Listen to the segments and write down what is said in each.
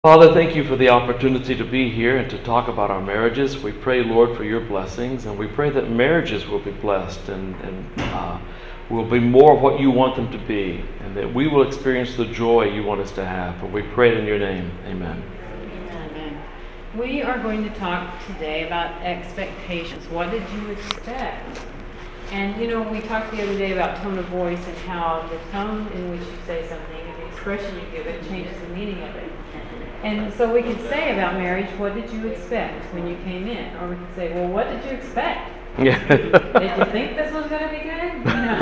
Father, thank you for the opportunity to be here and to talk about our marriages. We pray, Lord, for your blessings, and we pray that marriages will be blessed and will be more of what you want them to be, and that we will experience the joy you want us to have. For we pray it in your name. Amen. Amen. We are going to talk today about expectations. What did you expect? And we talked the other day about tone of voice and how the tone in which you say something and the expression you give it changes the meaning of it. And so we could say about marriage, what did you expect when you came in? Or we could say, well, what did you expect? Yeah. Did you think this was going to be good?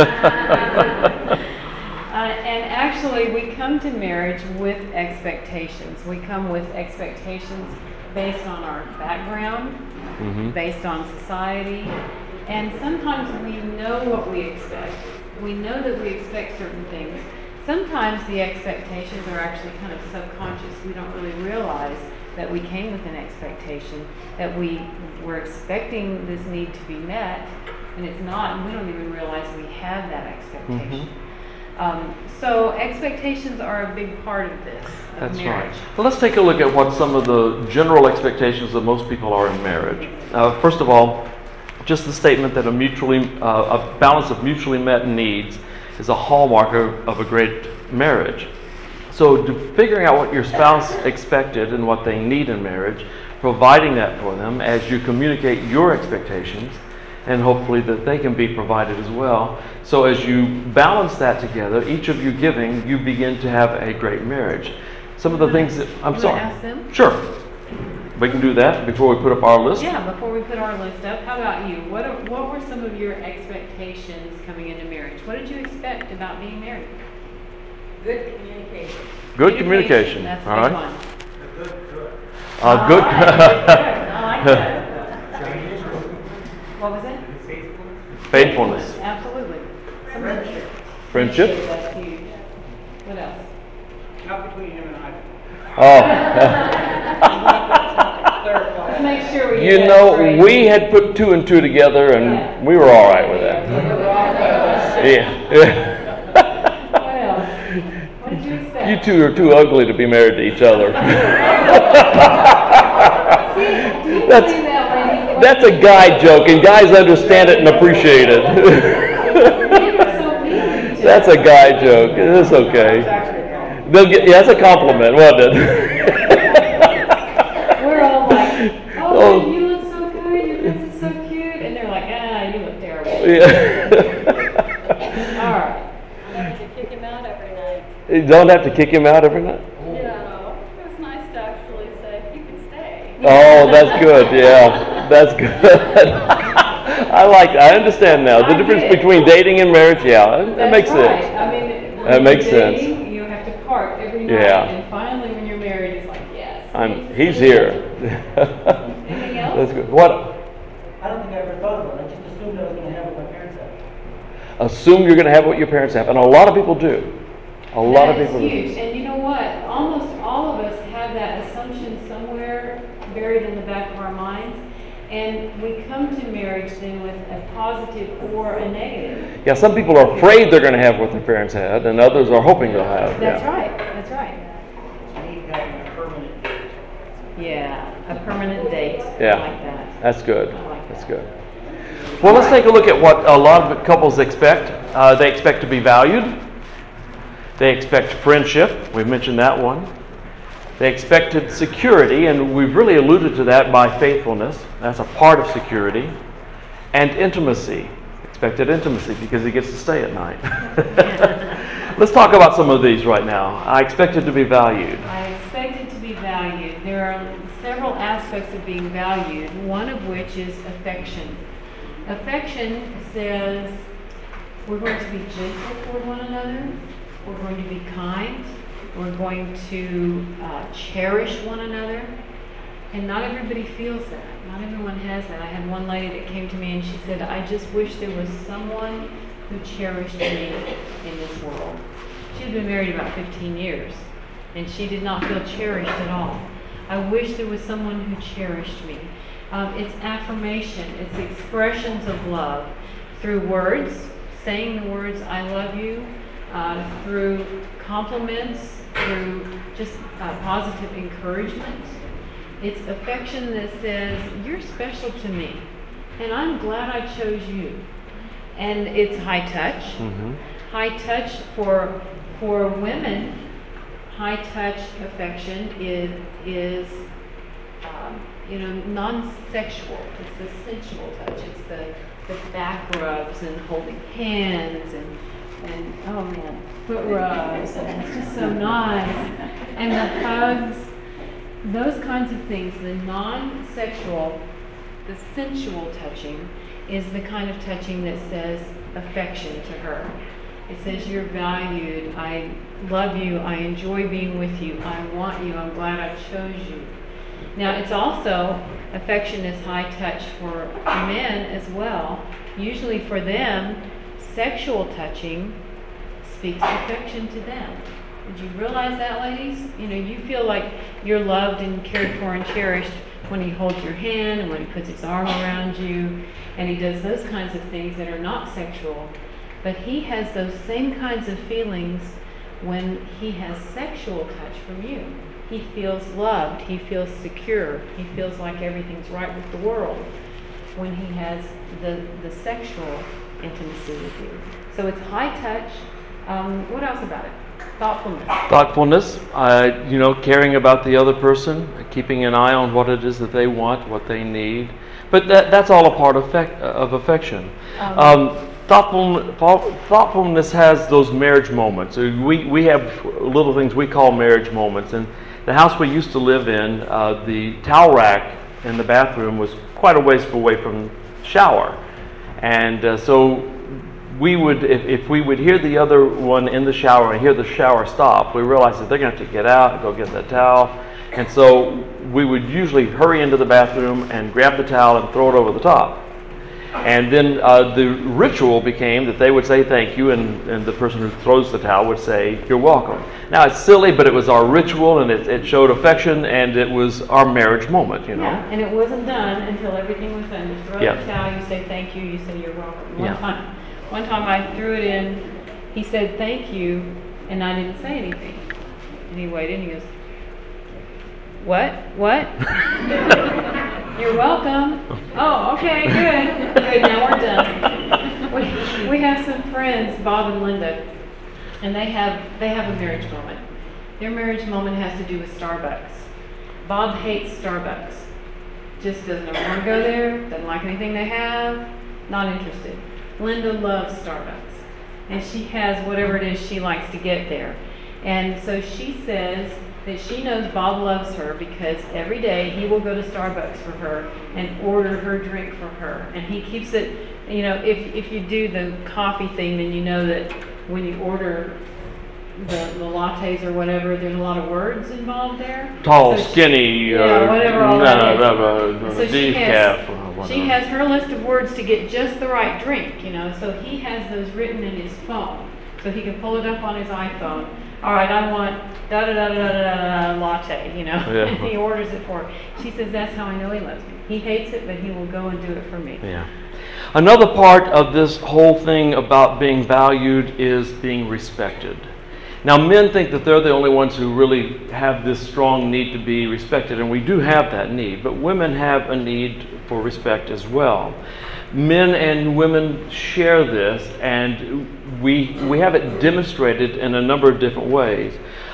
And actually, we come to marriage with expectations. We come with expectations based on our background, based on society. And sometimes we know what we expect. We know that we expect certain things. Sometimes the expectations are actually kind of subconscious. We don't really realize that we came with an expectation, that we were expecting this need to be met, and it's not, and we don't even realize we have that expectation. So expectations are a big part of this, of marriage. Right. Well, let's take a look at what some of the general expectations of most people are in marriage. First of all, just the statement that a balance of mutually met needs is a hallmark of a great marriage. So figuring out what your spouse expected and what they need in marriage, providing that for them as you communicate your expectations, and hopefully that they can be provided as well. So as you balance that together, each of you giving, you begin to have a great marriage. Some of the things that, I'm sorry. Ask them? Sure. We can do that before we put up our list. Yeah, before we put our list up. How about you? What were some of your expectations coming into marriage? What did you expect about being married? Good communication. Good communication. That's a all big right. one. Good. All right, good. I like that. What was it? Faithfulness. Absolutely. Friendship. That's huge. What else? Not between him and I. Oh. Let's make sure we You get know, that straight. we had put two and two together, and we were all right with that. Yeah. What else? What did you expect? You two are too ugly to be married to each other. See, do you That's- believe that, lady? That's a guy joke, and guys understand it and appreciate it. Men are so mean to each other. That's a guy joke. It's okay. That's a compliment, wasn't it? We're all like, Oh. oh, you look so good, your dress is so cute, and they're like, you look terrible. Yeah. All right. I have to kick him out every night. You don't have to kick him out every night? Yeah, it's nice to actually say, you can stay. Oh, that's good. Yeah, that's good. I understand now. The difference between dating and marriage, yeah, that That's makes right. sense. I mean, when That you're makes dating, sense. You have to part every night, Yeah. and finally, when you're married, it's like, yes. He's here. Anything else? That's good. What? I don't think I ever thought about it. I just assumed I was going to have what my parents had. Assume you're going to have what your parents have, and a lot of people do. A lot of That is people huge. do. And you know what? Almost all of us have that assumption somewhere buried in the back of our minds. And we come to marriage then with a positive or a negative. Yeah, some people are afraid they're going to have what their parents had, and others are hoping they'll have. That's Yeah. right. That's right. I need having a permanent date. Yeah, a permanent date. Yeah. I like that. That's good. I like That's that. good. Well, let's take a look at what a lot of couples expect. They expect to be valued. They expect friendship. We've mentioned that one. They expected security, and we've really alluded to that by faithfulness. That's a part of security. And intimacy. Expected intimacy because he gets to stay at night. Let's talk about some of these right now. I expected to be valued. I expected to be valued. There are several aspects of being valued, one of which is affection. Affection says we're going to be gentle toward one another, we're going to be kind, we're going to cherish one another, and not everybody feels that. Not everyone has that. I had one lady that came to me and she said, I just wish there was someone who cherished me in this world. She had been married about 15 years, and she did not feel cherished at all. I wish there was someone who cherished me. It's affirmation. It's expressions of love through words, saying the words, I love you, through compliments, through just positive encouragement. It's affection that says, you're special to me, and I'm glad I chose you. And it's high touch. Mm-hmm. High touch for women, high touch affection is non-sexual. It's the sensual touch. It's the back rubs and holding hands and oh man, foot rubs. And it's just so nice. And the hugs, those kinds of things. The non-sexual, the sensual touching is the kind of touching that says affection to her. It says you're valued, I love you, I enjoy being with you, I want you, I'm glad I chose you. Now it's also, affection is high touch for men as well. Usually for them, sexual touching speaks affection to them. Did you realize that, ladies? You feel like you're loved and cared for and cherished when he holds your hand and when he puts his arm around you and he does those kinds of things that are not sexual. But he has those same kinds of feelings when he has sexual touch from you. He feels loved, he feels secure, he feels like everything's right with the world when he has the sexual intimacy with you. So it's high touch. What else about it? Thoughtfulness. Thoughtfulness, caring about the other person, keeping an eye on what it is that they want, what they need. But that's all a part of affection. Thoughtfulness has those marriage moments. We have little things we call marriage moments. And the house we used to live in, the towel rack in the bathroom was quite a ways away from the shower. And so we would, if we would hear the other one in the shower and hear the shower stop, we realized that they're going to have to get out and go get that towel. And so we would usually hurry into the bathroom and grab the towel and throw it over the top. And then the ritual became that they would say thank you, and the person who throws the towel would say, you're welcome. Now it's silly, but it was our ritual, and it showed affection, and it was our marriage moment, Yeah, and it wasn't done until everything was done. You throw the towel, you say thank you, you say you're welcome. One time I threw it in, he said thank you, and I didn't say anything. And he waited, and he goes, what? You're welcome. Oh, okay, good. Good, now we're done. We have some friends, Bob and Linda, and they have a marriage moment. Their marriage moment has to do with Starbucks. Bob hates Starbucks. Just doesn't ever want to go there, doesn't like anything they have, not interested. Linda loves Starbucks, and she has whatever it is she likes to get there. And so she says that she knows Bob loves her because every day he will go to Starbucks for her and order her drink for her. And he keeps it, if you do the coffee thing, then you know that when you order the lattes or whatever, there's a lot of words involved there. Tall, skinny, whatever all that is. So decaf. She has her list of words to get just the right drink, so he has those written in his phone. So he can pull it up on his iPhone. All right, I want da-da-da-da-da-da latte, and he orders it for her. She says, that's how I know he loves me. He hates it, but he will go and do it for me. Yeah. Another part of this whole thing about being valued is being respected. Now, men think that they're the only ones who really have this strong need to be respected, and we do have that need, but women have a need for respect as well. Men and women share this, and we have it demonstrated in a number of different ways.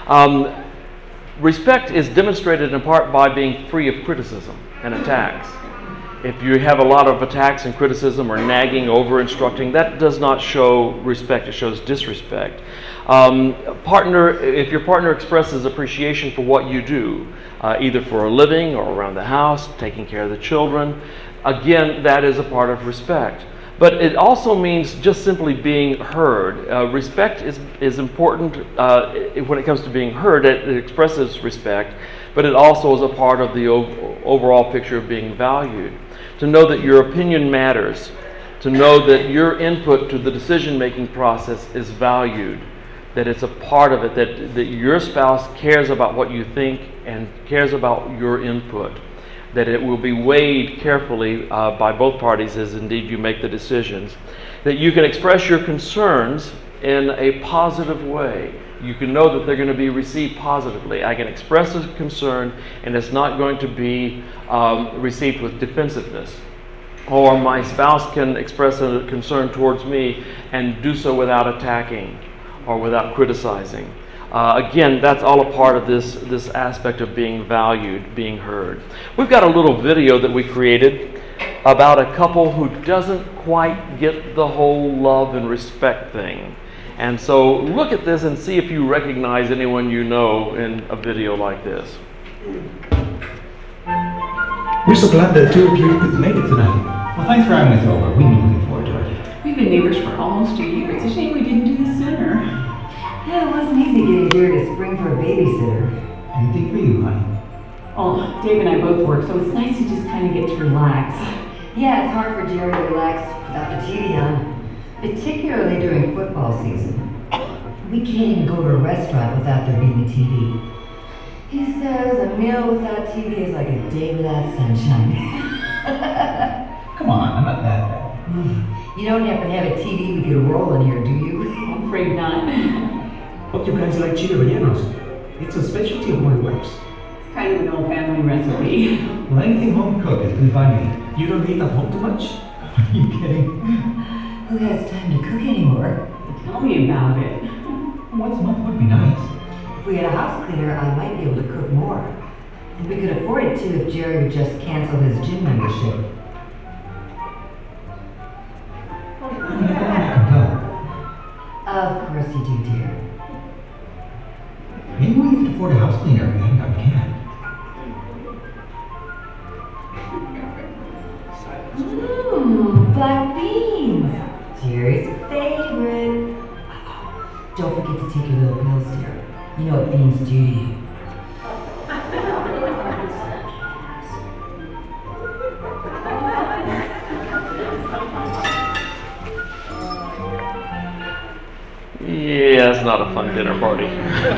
Respect is demonstrated in part by being free of criticism and attacks. If you have a lot of attacks and criticism or nagging, over-instructing, that does not show respect, it shows disrespect. If your partner expresses appreciation for what you do, either for a living or around the house, taking care of the children, again, that is a part of respect. But it also means just simply being heard. Respect is important when it comes to being heard. It expresses respect, but it also is a part of the overall picture of being valued. To know that your opinion matters, to know that your input to the decision-making process is valued, that it's a part of it, that your spouse cares about what you think and cares about your input, that it will be weighed carefully by both parties as indeed you make the decisions, that you can express your concerns in a positive way. You can know that they're going to be received positively. I can express a concern, and it's not going to be received with defensiveness. Or my spouse can express a concern towards me and do so without attacking or without criticizing. Again, that's all a part of this aspect of being valued, being heard. We've got a little video that we created about a couple who doesn't quite get the whole love and respect thing. And so look at this and see if you recognize anyone you know in a video like this. We're so glad that the two of you made it tonight. Well, thanks for having us over. We've been looking forward to it. We've been neighbors for almost 2 years. It's a shame we didn't do this sooner. Yeah, it wasn't easy getting Jerry to spring for a babysitter. Anything for you, honey? Oh, Dave and I both work, so it's nice to just kind of get to relax. Yeah, it's hard for Jerry to relax without the TV on, particularly during football season. We can't even go to a restaurant without there being a TV. He says a meal without TV is like a day without sunshine. Come on, I'm not that bad. You don't happen to have a TV we could roll in here, do you? I'm afraid not. Hope you guys like chile rellenos. It's a specialty of my wife's. It's kind of an old family recipe. Well, anything home cooked is good by me. You don't eat at home too much? Are you kidding? Who has time to cook anymore? Tell me about it. Once a month would be nice. If we had a house cleaner, I might be able to cook more. And we could afford it too if Jerry would just cancel his gym membership. Of course you do, dear. Maybe we could afford a house cleaner if we hadn't gotten canned. Black beans. Jerry's favorite. Don't forget to take your little pills, dear. You know what beans do to you. Yeah, it's not a fun dinner party.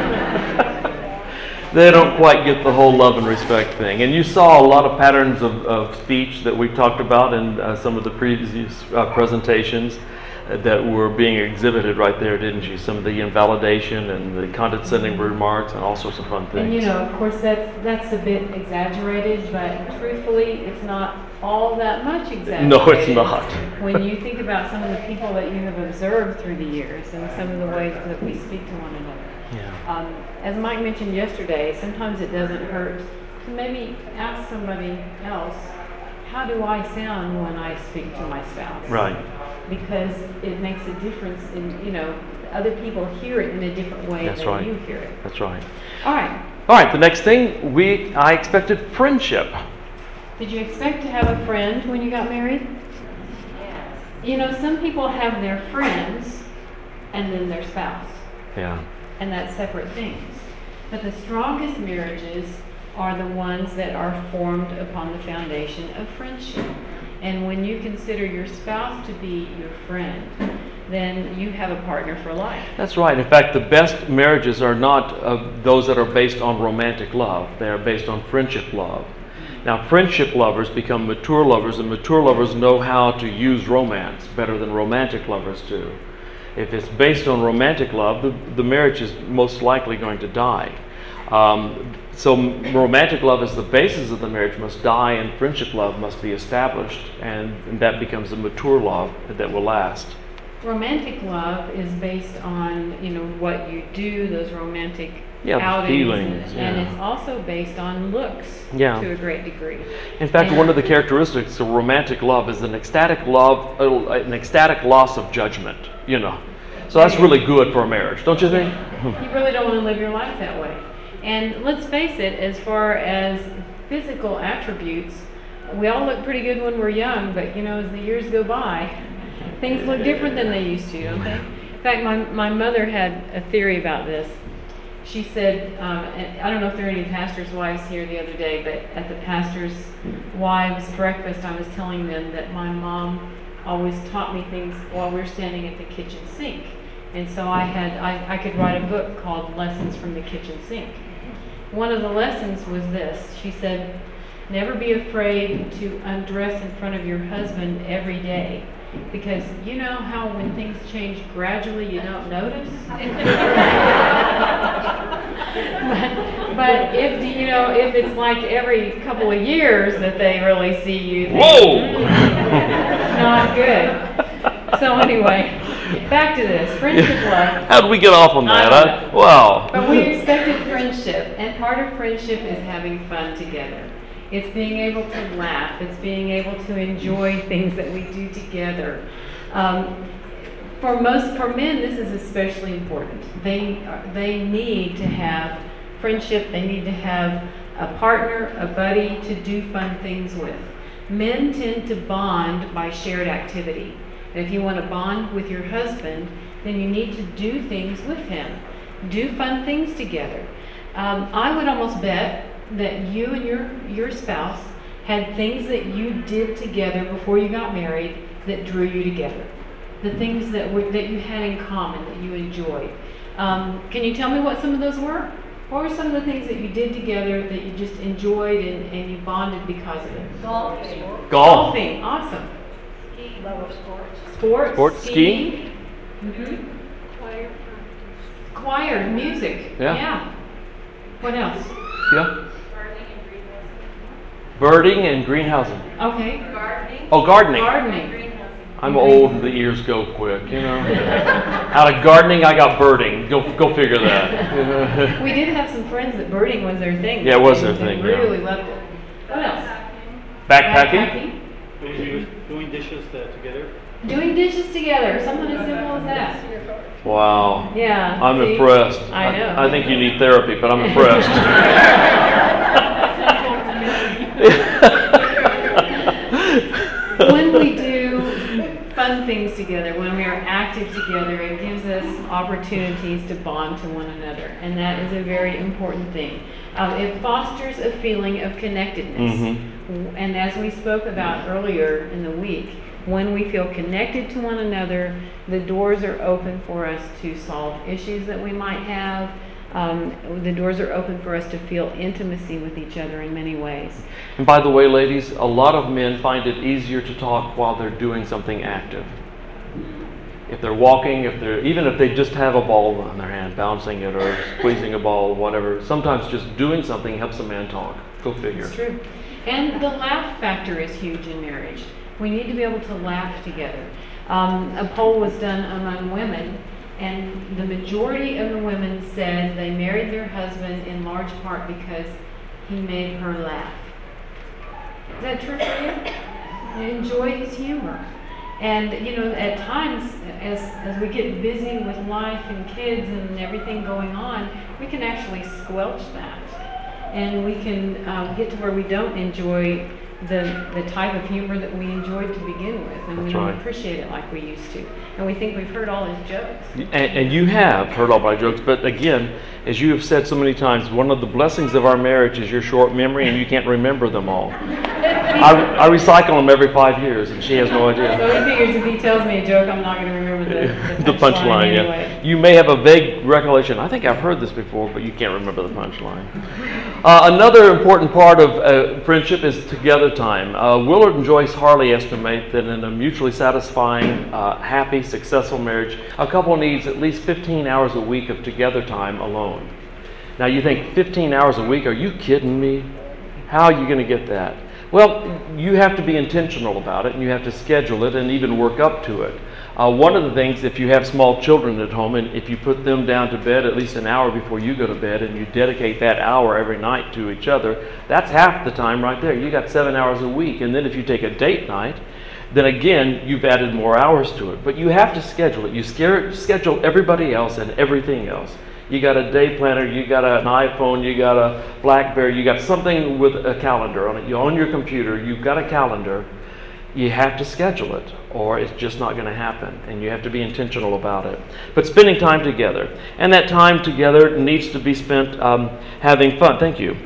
They don't quite get the whole love and respect thing. And you saw a lot of patterns of speech that we talked about in some of the previous presentations that were being exhibited right there, didn't you? Some of the invalidation and the condescending remarks and all sorts of fun things. And you know, of course, that's a bit exaggerated, but truthfully, it's not all that much exaggerated. No, it's not. When you think about some of the people that you have observed through the years and some of the ways that we speak to one another. Yeah. As Mike mentioned yesterday, sometimes it doesn't hurt to maybe ask somebody else, how do I sound when I speak to my spouse? Right. Because it makes a difference in, you know, other people hear it in a different way That's than right. you hear it. That's right. All right. All right, the next thing, I expected friendship. Did you expect to have a friend when you got married? Yes. You know, some people have their friends and then their spouse, Yeah. and that's separate things. But the strongest marriages are the ones that are formed upon the foundation of friendship. And when you consider your spouse to be your friend, then you have a partner for life. That's right. In fact, the best marriages are not those that are based on romantic love. They are based on friendship love. Now, friendship lovers become mature lovers, and mature lovers know how to use romance better than romantic lovers do. If it's based on romantic love, the marriage is most likely going to die. So romantic love as the basis of the marriage must die, and friendship love must be established, and that becomes a mature love that will last. Romantic love is based on, you know, what you do, those romantic Yeah, the outings, feelings, and yeah. it's also based on looks Yeah. to a great degree. In fact, And- one of the characteristics of romantic love is an ecstatic loss of judgment, you know. So that's really good for a marriage, don't you think? You really don't want to live your life that way. And let's face it, as far as physical attributes, we all look pretty good when we're young, but you know, as the years go by, things look different than they used to, don't they? In fact, my mother had a theory about this. She said, and I don't know if there are any pastors' wives here the other day, but at the pastors' wives' breakfast, I was telling them that my mom always taught me things while we were standing at the kitchen sink. And so I could write a book called Lessons from the Kitchen Sink. One of the lessons was this. She said, never be afraid to undress in front of your husband every day, Because you know how when things change gradually, you don't notice? but if, you know, if it's like every couple of years that they really see you, Whoa! Not good. So anyway, back to this, friendship love. How did we get off on that? I don't know. Wow. But we expected friendship, and part of friendship is having fun together. It's being able to laugh. It's being able to enjoy things that we do together. For men, this is especially important. They need to have friendship. They need to have a partner, a buddy to do fun things with. Men tend to bond by shared activity. And if you want to bond with your husband, then you need to do things with him. Do fun things together. I would almost bet that you and your spouse had things that you did together before you got married that drew you together. The things that you had in common, that you enjoyed. Can you tell me what some of those were? What were some of the things that you did together that you just enjoyed and you bonded because of it? Golfing. Golfing, awesome. Skiing. Love of sports. Sports, skiing. Choir. Choir, music. Yeah. What else? Yeah. Gardening and greenhouses. Birding and greenhousing. Okay. Gardening. Oh, gardening. Gardening. Greenhouses. I'm old and the ears go quick, you know. Out of gardening, I got birding. Go figure that. We did have some friends that birding was their thing. Yeah, it was They- their thing, They yeah. really loved it. What else? Backpacking? Doing dishes together. Doing dishes together, something as simple as that. Wow. Yeah. I'm see? impressed. I know. I think you need therapy, but I'm impressed. When we do fun things together, when we are active together, it gives us opportunities to bond to one another, and that is a very important thing. It fosters a feeling of connectedness. And as we spoke about earlier in the week, when we feel connected to one another, the doors are open for us to solve issues that we might have. The doors are open for us to feel intimacy with each other in many ways. And by the way, ladies, a lot of men find it easier to talk while they're doing something active. If they're walking, even if they just have a ball in their hand, bouncing it or squeezing a ball, whatever, sometimes just doing something helps a man talk. Go figure. It's true. And the laugh factor is huge in marriage. We need to be able to laugh together. A poll was done among women, and the majority of the women said they married their husband in large part because he made her laugh. Is that true for you? You enjoy his humor. And, you know, at times, as we get busy with life and kids and everything going on, we can actually squelch that. And we can get to where we don't enjoy the type of humor that we enjoyed to begin with, and we That's don't right. appreciate it like we used to. And we think we've heard all his jokes. And you have heard all my jokes, but again, as you have said so many times, one of the blessings of our marriage is your short memory and you can't remember them all. I recycle them every 5 years and she has no idea. So he figures if he tells me a joke, I'm not going to remember the The punchline punchline, yeah. anyway. You may have a vague recollection. I think I've heard this before, but you can't remember the punchline. Another important part of friendship is together time. Willard and Joyce Harley estimate that in a mutually satisfying, happy, successful marriage, a couple needs at least 15 hours a week of together time alone. Now you think 15 hours a week, are you kidding me? How are you going to get that? Well, you have to be intentional about it, and you have to schedule it and even work up to it. One of the things, if you have small children at home, and if you put them down to bed at least an hour before you go to bed, and you dedicate that hour every night to each other, that's half the time right there. You got 7 hours a week. And then if you take a date night, then again, you've added more hours to it. But you have to schedule it. You schedule everybody else and everything else. You got a day planner, you got an iPhone, you got a BlackBerry, you got something with a calendar on it. You're on your computer, you've got a calendar. You have to schedule it, or it's just not going to happen, and you have to be intentional about it. But spending time together, and that time together needs to be spent having fun. Thank you.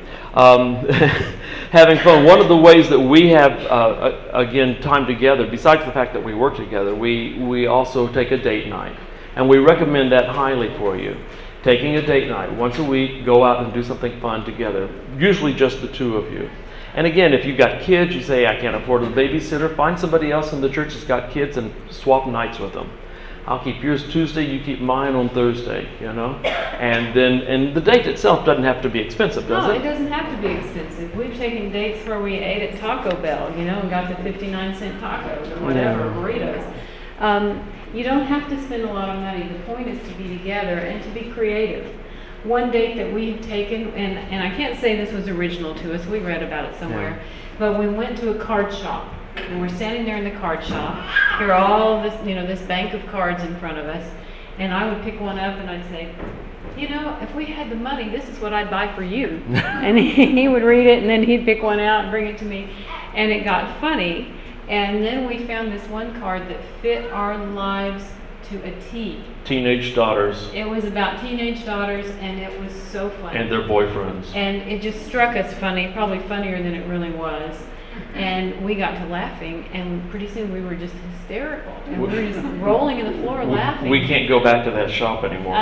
Having fun. One of the ways that we have, again, time together, besides the fact that we work together, we also take a date night, and we recommend that highly for you. Taking a date night once a week, go out and do something fun together, usually just the two of you. And again, if you've got kids, you say, I can't afford a babysitter, find somebody else in the church that's got kids and swap nights with them. I'll keep yours Tuesday, you keep mine on Thursday, you know? And the date itself doesn't have to be expensive, does No, it? it doesn't have to be expensive. We've taken dates where we ate at Taco Bell, you know, and got the 59-cent tacos or whatever, burritos. You don't have to spend a lot of money. The point is to be together and to be creative. One date that we have taken, and I can't say this was original to us, we read about it somewhere, but we went to a card shop. And we're standing there in the card shop. Here are all this, you know, this bank of cards in front of us. And I would pick one up and I'd say, you know, if we had the money, this is what I'd buy for you. And he would read it and then he'd pick one out and bring it to me. And it got funny. And then we found this one card that fit our lives to a T. Teenage daughters It was about teenage daughters and it was so funny. and their boyfriends. And it just struck us funny, probably funnier than it really was. And we got to laughing, and pretty soon we were just hysterical. And we were just rolling in the floor laughing. We can't go back to that shop anymore.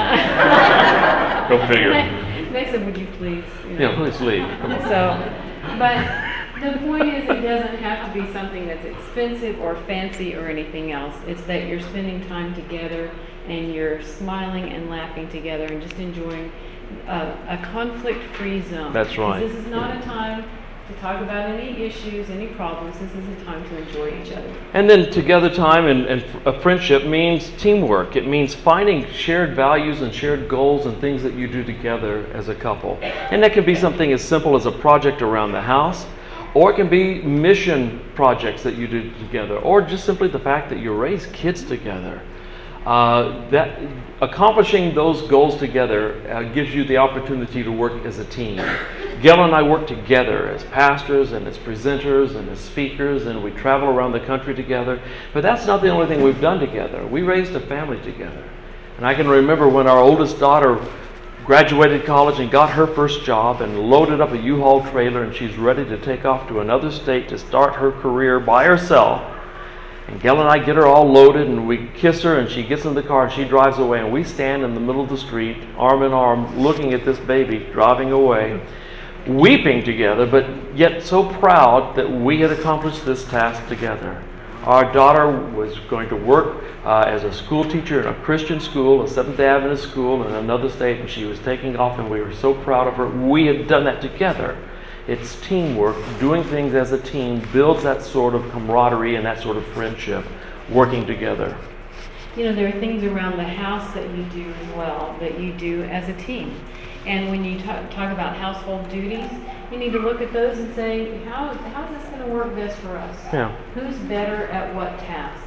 Go figure. They said, would you please? You know. Yeah, please leave. Come on. So, but the point is, it doesn't have to be something that's expensive or fancy or anything else. It's that you're spending time together and you're smiling and laughing together and just enjoying a conflict-free zone. That's right. 'Cause this is not a time to talk about any issues, any problems. This is a time to enjoy each other. And then together time and a friendship means teamwork. It means finding shared values and shared goals and things that you do together as a couple. And that can be something as simple as a project around the house, or it can be mission projects that you do together, or just simply the fact that you raise kids together. That accomplishing those goals together gives you the opportunity to work as a team. Gail and I work together as pastors and as presenters and as speakers, and we travel around the country together. But that's not the only thing we've done together. We raised a family together. And I can remember when our oldest daughter graduated college and got her first job and loaded up a U-Haul trailer, and she's ready to take off to another state to start her career by herself. And Gail and I get her all loaded, and we kiss her, and she gets in the car and she drives away, and we stand in the middle of the street, arm in arm, looking at this baby driving away, weeping together, but yet so proud that we had accomplished this task together. Our daughter was going to work as a school teacher in a Christian school, a Seventh-day Adventist school in another state, and she was taking off, and we were so proud of her. We had done that together. It's teamwork. Doing things as a team builds that sort of camaraderie and that sort of friendship, working together. You know, there are things around the house that you do as well, that you do as a team. And when you talk about household duties, you need to look at those and say, how is this going to work best for us? Yeah. Who's better at what tasks?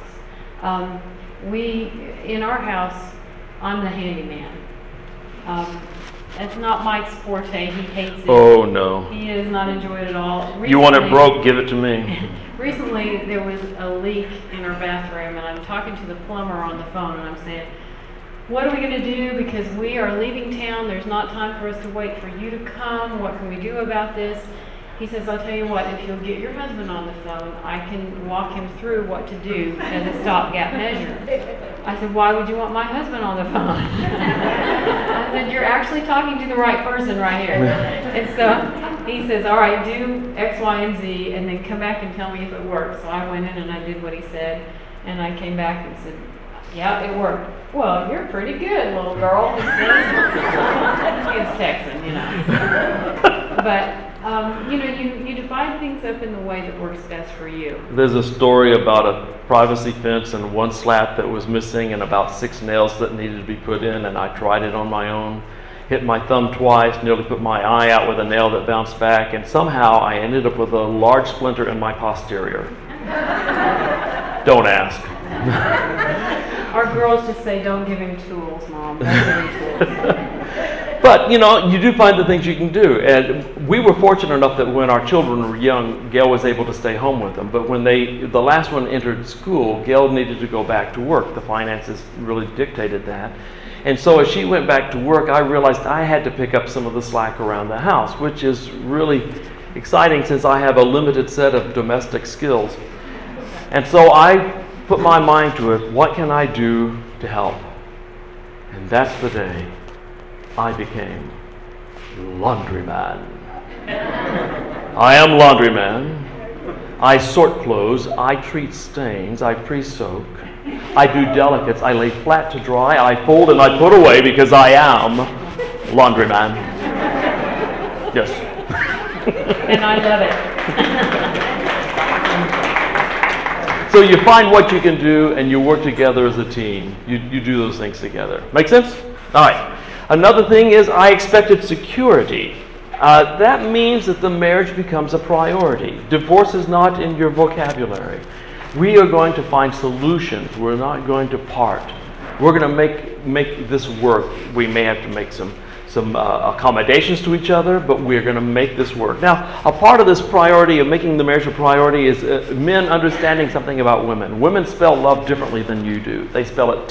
In our house, I'm the handyman. That's not Mike's forte. He hates it. Oh, no. He does not enjoy it at all. You want it Recently- broke, give it to me. Recently, there was a leak in our bathroom, and I'm talking to the plumber on the phone, and I'm saying, what are we going to do? Because we are leaving town. There's not time for us to wait for you to come. What can we do about this? He says, I'll tell you what, if you'll get your husband on the phone, I can walk him through what to do as a stopgap measure. I said, why would you want my husband on the phone? I said, you're actually talking to the right person right here. And so he says, all right, do X, Y, and Z, and then come back and tell me if it works. So I went in and I did what he said, and I came back and said, yeah, it worked. Well, you're pretty good, little girl. He was Texan, you know. But you divide things up in the way that works best for you. There's a story about a privacy fence and one slat that was missing and about 6 nails that needed to be put in, and I tried it on my own. Hit my thumb twice, nearly put my eye out with a nail that bounced back, and somehow I ended up with a large splinter in my posterior. Don't ask. Our girls just say, don't give him tools, Mom. Don't give him tools. But, you know, you do find the things you can do. And we were fortunate enough that when our children were young, Gail was able to stay home with them. But when the last one entered school, Gail needed to go back to work. The finances really dictated that. And so as she went back to work, I realized I had to pick up some of the slack around the house, which is really exciting since I have a limited set of domestic skills. And so I put my mind to it, what can I do to help? And that's the day I became laundryman. I am laundryman. I sort clothes. I treat stains. I pre-soak. I do delicates. I lay flat to dry. I fold and I put away because I am laundryman. Yes. And I love it. So you find what you can do and you work together as a team. You do those things together. Make sense? All right. Another thing is I expected security. That means that the marriage becomes a priority. Divorce is not in your vocabulary. We are going to find solutions. We're not going to part. We're going to make this work. We may have to make some accommodations to each other, but we're going to make this work. Now, a part of this priority of making the marriage a priority is men understanding something about women. Women spell love differently than you do. They spell it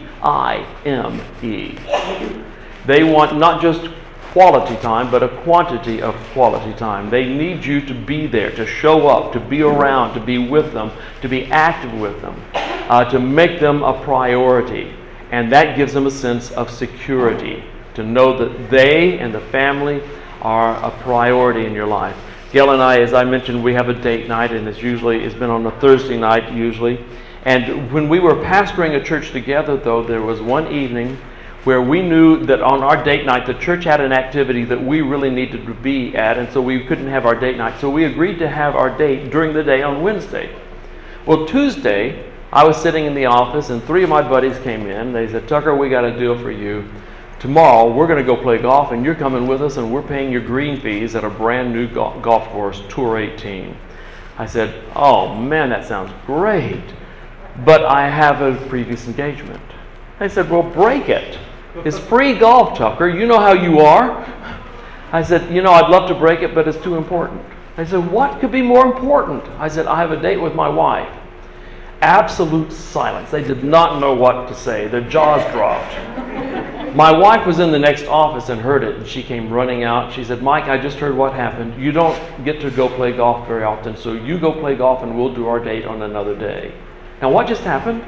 T-I-M-E. They want not just quality time, but a quantity of quality time. They need you to be there, to show up, to be around, to be with them, to be active with them, to make them a priority. And that gives them a sense of security, to know that they and the family are a priority in your life. Gail and I, as I mentioned, we have a date night, and it's been on a Thursday night usually. And when we were pastoring a church together, though, there was one evening where we knew that on our date night, the church had an activity that we really needed to be at, and so we couldn't have our date night. So we agreed to have our date during the day on Wednesday. Well, Tuesday, I was sitting in the office, and 3 of my buddies came in. They said, "Tucker, we got a deal for you. Tomorrow, we're going to go play golf, and you're coming with us, and we're paying your green fees at a brand new golf course, Tour 18. I said, "Oh, man, that sounds great. But I have a previous engagement." They said, "Well, break it. It's free golf, Tucker. You know how you are." I said, "I'd love to break it, but it's too important." They said, "What could be more important?" I said, "I have a date with my wife." Absolute silence. They did not know what to say. Their jaws dropped. My wife was in the next office and heard it, and she came running out. She said, "Mike, I just heard what happened. You don't get to go play golf very often, so you go play golf and we'll do our date on another day." Now, what just happened?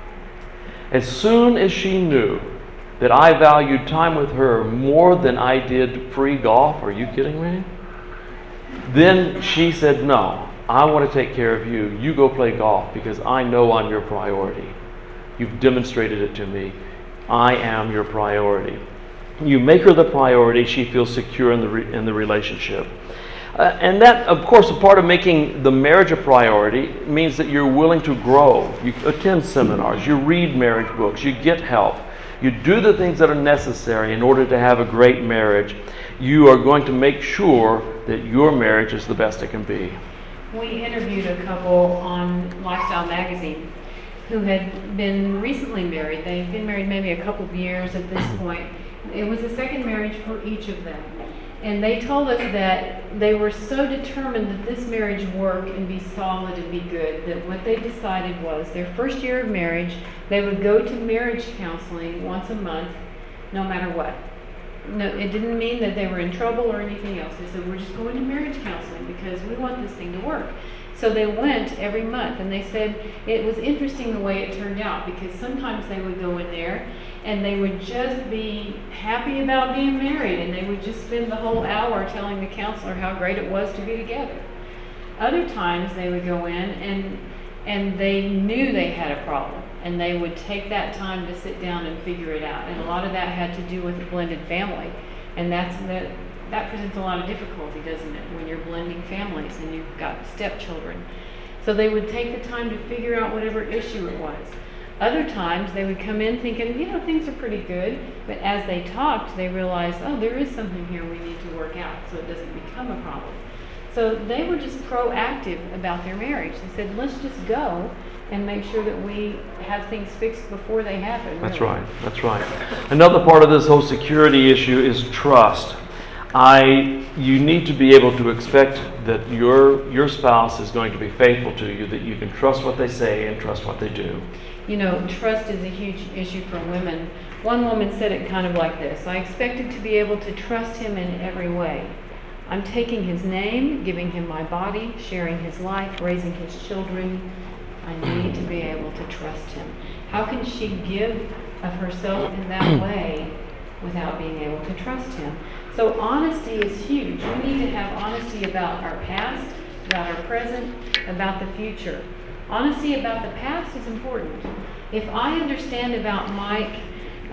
As soon as she knew that I valued time with her more than I did free golf, are you kidding me? Then she said, "No, I want to take care of you. You go play golf because I know I'm your priority. You've demonstrated it to me. I am your priority." You make her the priority, she feels secure in the relationship. And that, of course, a part of making the marriage a priority means that you're willing to grow. You attend seminars, you read marriage books, you get help. You do the things that are necessary in order to have a great marriage. You are going to make sure that your marriage is the best it can be. We interviewed a couple on Lifestyle Magazine who had been recently married. They'd been married maybe a couple of years at this point. It was a second marriage for each of them. And they told us that they were so determined that this marriage work and be solid and be good, that what they decided was their first year of marriage, they would go to marriage counseling once a month, no matter what. No, it didn't mean that they were in trouble or anything else. They said, "We're just going to marriage counseling because we want this thing to work." So they went every month, and they said it was interesting the way it turned out, because sometimes they would go in there and they would just be happy about being married, and they would just spend the whole hour telling the counselor how great it was to be together. Other times they would go in and they knew they had a problem, and they would take that time to sit down and figure it out. And a lot of that had to do with a blended family, and that presents a lot of difficulty, doesn't it, when you're blending families and you've got stepchildren. So they would take the time to figure out whatever issue it was. Other times they would come in thinking, things are pretty good, but as they talked, they realized, oh, there is something here we need to work out so it doesn't become a problem. So they were just proactive about their marriage. They said, let's just go and make sure that we have things fixed before they happen. Really. That's right. That's right. Another part of this whole security issue is trust. You need to be able to expect that your spouse is going to be faithful to you, that you can trust what they say and trust what they do. Trust is a huge issue for women. One woman said it kind of like this: "I expected to be able to trust him in every way. I'm taking his name, giving him my body, sharing his life, raising his children. I need to be able to trust him." How can she give of herself in that way without being able to trust him? So honesty is huge. We need to have honesty about our past, about our present, about the future. Honesty about the past is important. If I understand about Mike,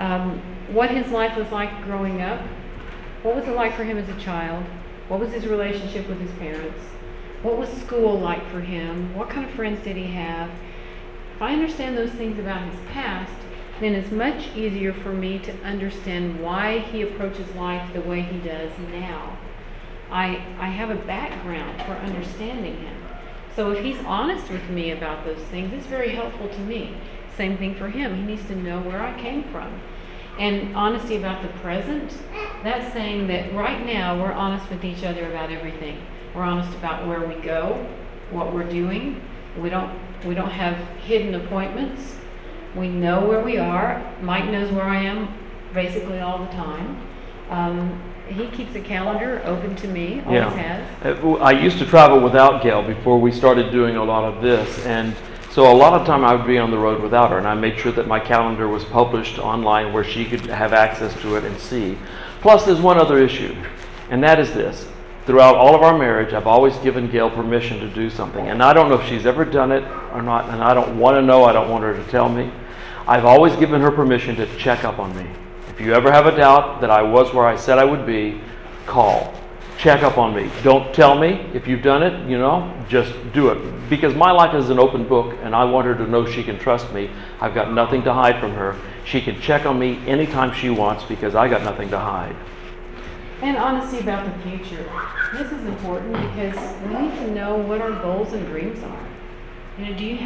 what his life was like growing up, what was it like for him as a child, what was his relationship with his parents, what was school like for him, what kind of friends did he have, if I understand those things about his past, then it's much easier for me to understand why he approaches life the way he does now. I have a background for understanding him. So if he's honest with me about those things, it's very helpful to me. Same thing for him. He needs to know where I came from. And honesty about the present, that's saying that right now we're honest with each other about everything. We're honest about where we go, what we're doing. We don't have hidden appointments. We know where we are. Mike knows where I am basically all the time. He keeps a calendar open to me, always has. I used to travel without Gail before we started doing a lot of this, and so a lot of time I would be on the road without her, and I made sure that my calendar was published online where she could have access to it and see. Plus, there's one other issue, and that is this. Throughout all of our marriage, I've always given Gail permission to do something, and I don't know if she's ever done it or not, and I don't want to know. I don't want her to tell me. I've always given her permission to check up on me. If you ever have a doubt that I was where I said I would be, call. Check up on me. Don't tell me if you've done it, just do it. Because my life is an open book, and I want her to know she can trust me. I've got nothing to hide from her. She can check on me anytime she wants because I got nothing to hide. And honesty about the future. This is important because we need to know what our goals and dreams are. Do you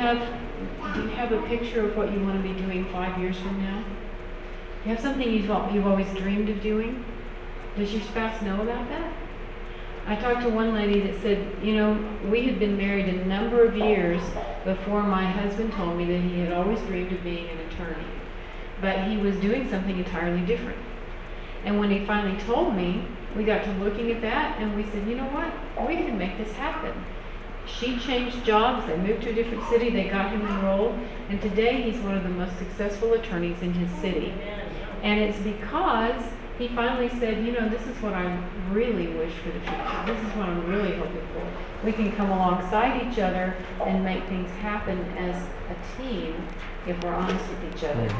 have a picture of what you want to be doing 5 years from now? Do you have something you've always dreamed of doing? Does your spouse know about that? I talked to one lady that said, we had been married a number of years before my husband told me that he had always dreamed of being an attorney. But he was doing something entirely different. And when he finally told me, we got to looking at that and we said, you know what? We can make this happen. She changed jobs, they moved to a different city, they got him enrolled, and today he's one of the most successful attorneys in his city. And it's because he finally said, this is what I really wish for the future. This is what I'm really hoping for. We can come alongside each other and make things happen as a team if we're honest with each other.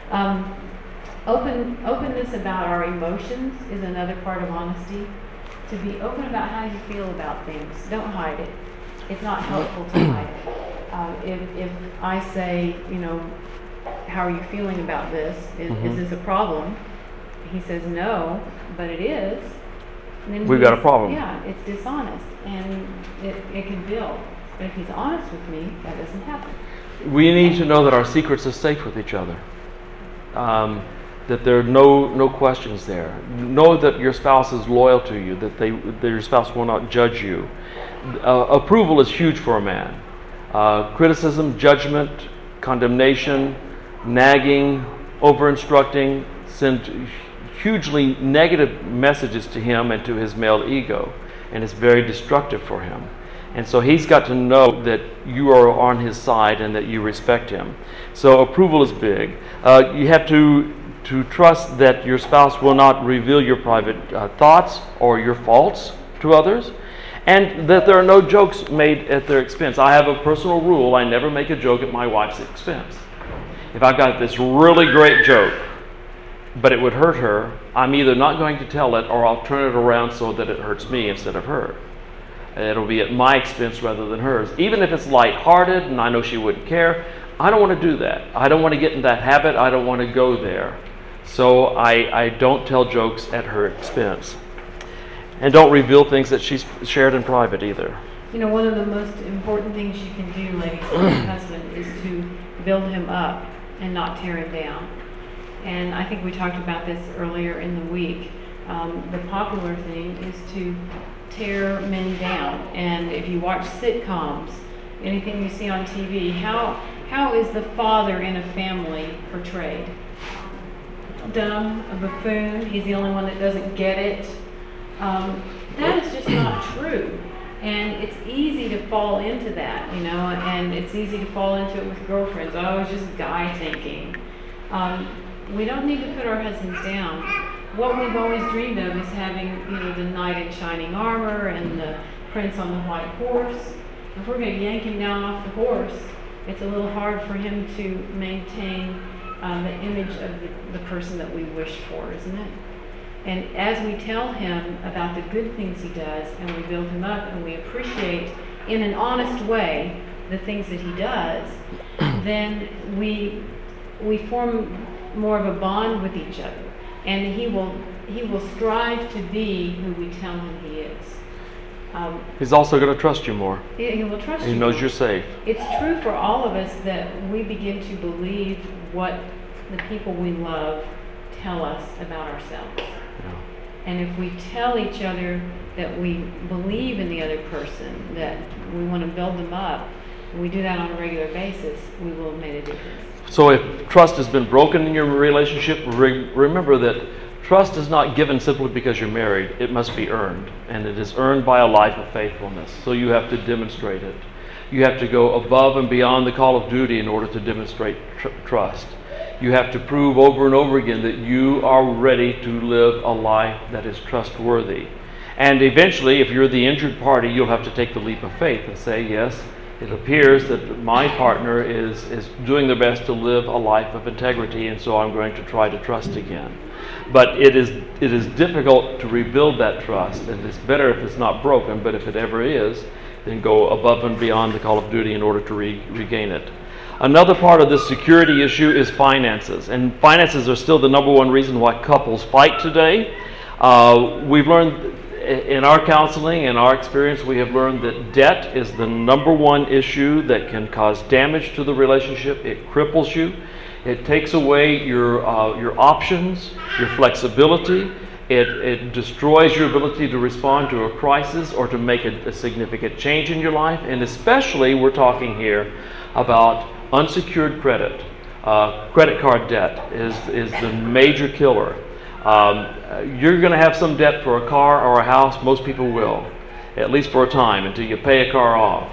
Openness about our emotions is another part of honesty. To be open about how you feel about things. Don't hide it. It's not helpful to hide it. If I say, how are you feeling about this? Is this a problem? He says no, but it is. Then We've got a problem. Yeah, it's dishonest, and it can build. But if he's honest with me, that doesn't happen. We need to know that our secrets are safe with each other. That there are no questions there. Know that your spouse is loyal to you, that your spouse will not judge you. Approval is huge for a man. Criticism, judgment, condemnation, nagging, over-instructing send hugely negative messages to him and to his male ego, and it's very destructive for him. And so he's got to know that you are on his side and that you respect him. So approval is big. You have to trust that your spouse will not reveal your private thoughts or your faults to others, and that there are no jokes made at their expense. I have a personal rule: I never make a joke at my wife's expense. If I've got this really great joke, but it would hurt her, I'm either not going to tell it or I'll turn it around so that it hurts me instead of her. It'll be at my expense rather than hers. Even if it's lighthearted and I know she wouldn't care, I don't want to do that. I don't want to get in that habit. I don't want to go there. So I don't tell jokes at her expense. And don't reveal things that she's shared in private either. One of the most important things you can do, ladies, for your husband is to build him up and not tear him down. And I think we talked about this earlier in the week. The popular thing is to tear men down. And if you watch sitcoms, anything you see on TV, how is the father in a family portrayed? Dumb, a buffoon, he's the only one that doesn't get it. That is just not true. And it's easy to fall into that, and it's easy to fall into it with girlfriends. Oh, it's just guy thinking. We don't need to put our husbands down. what we've always dreamed of is having, you know, the knight in shining armor and the prince on the white horse. If we're going to yank him down off the horse, it's a little hard for him to maintain the image of the person that we wish for, isn't it? And as we tell him about the good things he does, and we build him up, and we appreciate in an honest way the things that he does, then we form more of a bond with each other, and he will strive to be who we tell him he is. He's also going to trust you more. He will trust you. He knows more. you're safe. It's true for all of us that we begin to believe what the people we love tell us about ourselves. Yeah. And if we tell each other that we believe in the other person, that we want to build them up, and we do that on a regular basis, we will have made a difference. So if trust has been broken in your relationship, remember that trust is not given simply because you're married. It must be earned, and it is earned by a life of faithfulness. So you have to demonstrate it. You have to go above and beyond the call of duty in order to demonstrate trust. You have to prove over and over again that you are ready to live a life that is trustworthy. And eventually, if you're the injured party, you'll have to take the leap of faith and say, yes, it appears that my partner is doing their best to live a life of integrity, and so I'm going to try to trust again. But it is difficult to rebuild that trust, and it's better if it's not broken, but if it ever is, then go above and beyond the call of duty in order to regain it. Another part of this security issue is finances, and finances are still the number one reason why couples fight today. We've learned in our counseling and our experience, we have learned that debt is the number one issue that can cause damage to the relationship. It cripples you. It takes away your options, your flexibility. It destroys your ability to respond to a crisis or to make a significant change in your life. And especially, we're talking here about unsecured credit. Credit card debt is the major killer. You're going to have some debt for a car or a house. Most people will, at least for a time, until you pay a car off.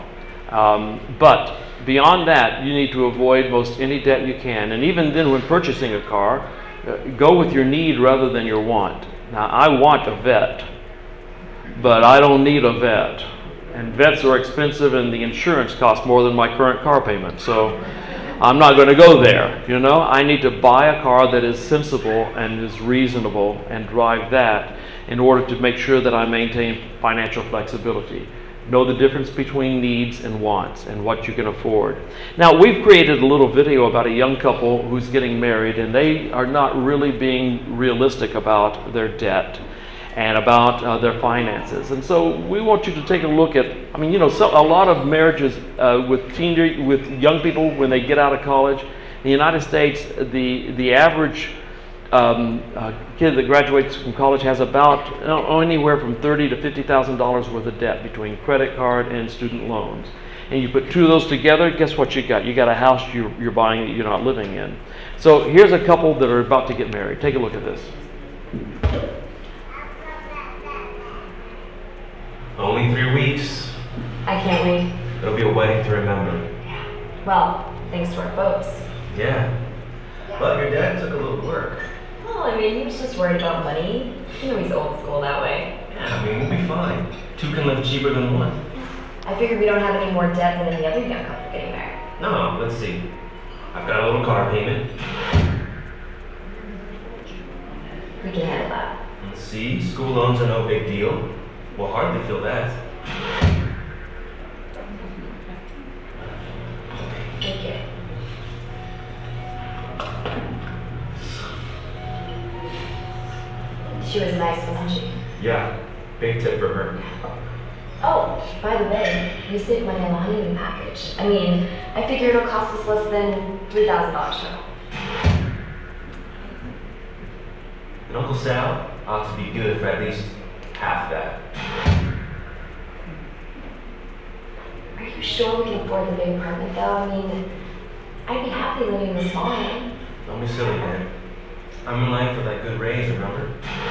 But beyond that, you need to avoid most any debt you can. And even then, when purchasing a car, go with your need rather than your want. Now, I want a vet, but I don't need a vet. And vets are expensive, and the insurance costs more than my current car payment. So I'm not going to go there. You know, I need to buy a car that is sensible and is reasonable and drive that in order to make sure that I maintain financial flexibility. Know the difference between needs and wants and what you can afford. Now, we've created a little video about a young couple who's getting married, and they are not really being realistic about their debt and about their finances. And so we want you to take a look at, I mean, you know, a lot of marriages with young people when they get out of college. In the United States, the average kid that graduates from college has about anywhere from $30,000 to $50,000 worth of debt between credit card and student loans. And you put two of those together, guess what you got? You got a house you're buying that you're not living in. So here's a couple that are about to get married. Take a look at this. Only 3 weeks. I can't wait. It'll be a wedding to remember. Well, thanks to our folks. Yeah. But your dad took a little work. Well, I mean, he was just worried about money. You know, he's old school that way. Yeah, I mean, we'll be fine. Two can live cheaper than one. I figured we don't have any more debt than any other young couple getting married. No, let's see. I've got a little car payment. We can handle that. Let's see, school loans are no big deal. We'll hardly feel that. Thank you. She was nice, wasn't she? Yeah, big tip for her. Oh, by the way, we saved money on the honeymoon package. I mean, I figure it'll cost us less than $3,000 total. And Uncle Sal ought to be good for at least half that. Are you sure we can afford the big apartment, though? I mean, I'd be happy living in the small one. Don't be silly, man. I'm in line for that good raise, remember?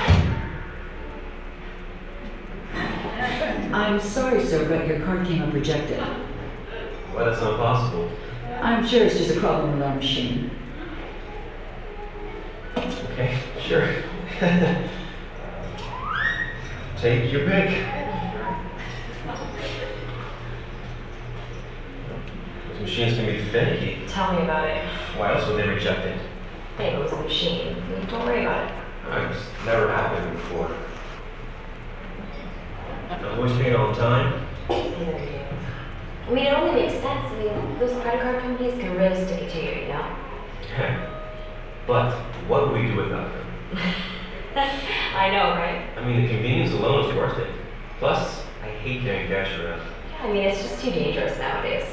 I'm sorry, sir, but your card came up rejected. Well, that's not possible. I'm sure it's just a problem with our machine. Okay, sure. Take your pick. Those machines can be finicky. Tell me about it. Why else would they reject it? Hey, it was a machine. Don't worry about it. It's never happened before. Always paying on time. Neither do you. I mean, it only makes sense. I mean, those credit card companies can really stick it to you, you know? But what would we do without them? I know, right? I mean, the convenience alone is worth it. Plus, I hate carrying cash around. Yeah, I mean, it's just too dangerous nowadays.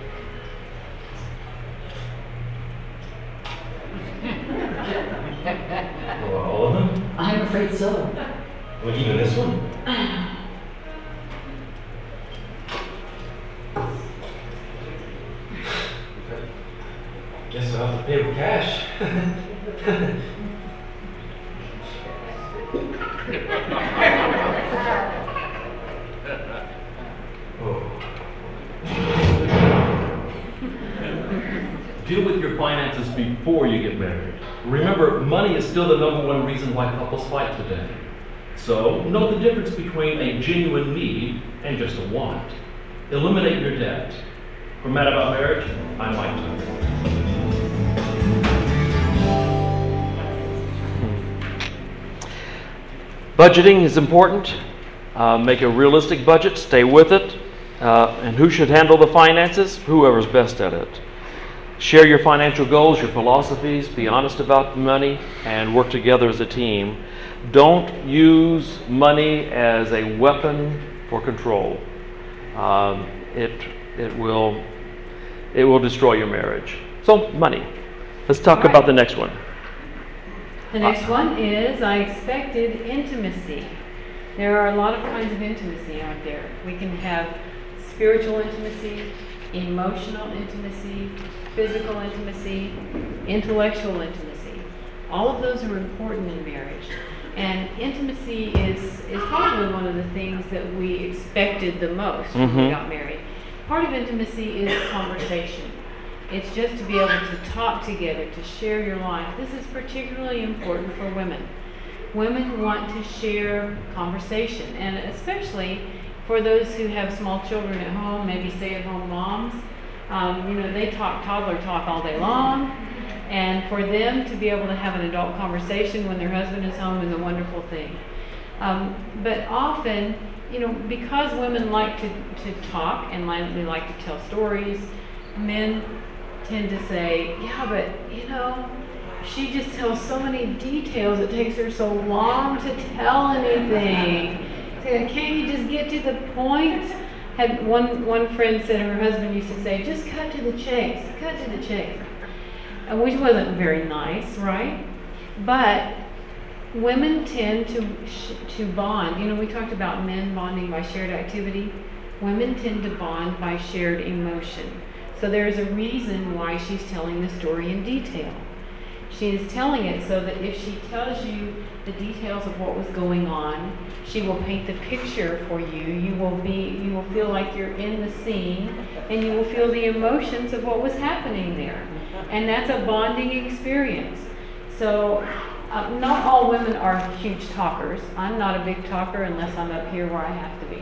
Well, all of them? I'm afraid so. Well, even this one? Guess I'll have to pay with cash. Deal with your finances before you get married. Remember, money is still the #1 reason why couples fight today. So, know the difference between a genuine need and just a want. Eliminate your debt. For Mad About Marriage, I'm Mike Tucker. Budgeting is important. Make a realistic budget, stay with it. And who should handle the finances? Whoever's best at it. Share your financial goals, your philosophies, be honest about the money, and work together as a team. Don't use money as a weapon for control. It will destroy your marriage. So, money. Let's talk about the next one. The next one is I expected intimacy. There are a lot of kinds of intimacy out there. We can have spiritual intimacy, emotional intimacy, physical intimacy, intellectual intimacy. All of those are important in marriage. And intimacy is probably one of the things that we expected the most when we got married. Part of intimacy is conversation. It's just to be able to talk together, to share your life. This is particularly important for women. Women want to share conversation, and especially for those who have small children at home, maybe stay-at-home moms. They talk toddler talk all day long, and for them to be able to have an adult conversation when their husband is home is a wonderful thing. But often, because women like to talk and they like to tell stories, men tend to say, yeah, but she just tells so many details, it takes her so long to tell anything. Can't you just get to the point? Had one friend said her husband used to say, just cut to the chase, which wasn't very nice, right? But women tend to bond. We talked about men bonding by shared activity. Women tend to bond by shared emotion. So there's a reason why she's telling the story in detail. She is telling it so that if she tells you the details of what was going on, she will paint the picture for you. You will feel like you're in the scene, and you will feel the emotions of what was happening there. And that's a bonding experience. So not all women are huge talkers. I'm not a big talker unless I'm up here where I have to be.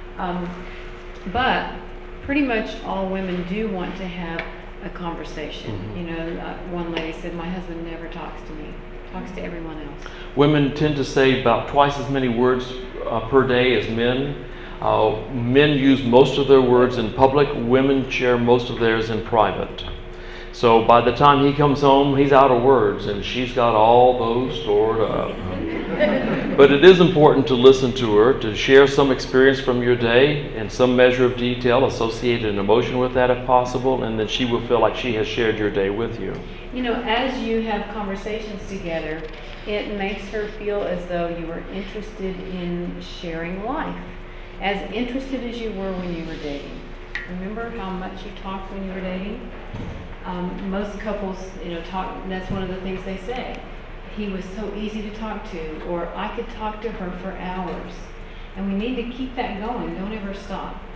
But pretty much all women do want to have a conversation. One lady said, my husband never talks to me, talks to everyone else. Women tend to say about twice as many words per day as men. Men use most of their words in public. Women share most of theirs in private. So by the time he comes home, he's out of words, and she's got all those stored up. But it is important to listen to her, to share some experience from your day and some measure of detail, associate an emotion with that if possible, and then she will feel like she has shared your day with you. As you have conversations together, it makes her feel as though you were interested in sharing life, as interested as you were when you were dating. Remember how much you talked when you were dating? Most couples, talk. That's one of the things they say. He was so easy to talk to, or I could talk to her for hours. And we need to keep that going. Don't ever stop.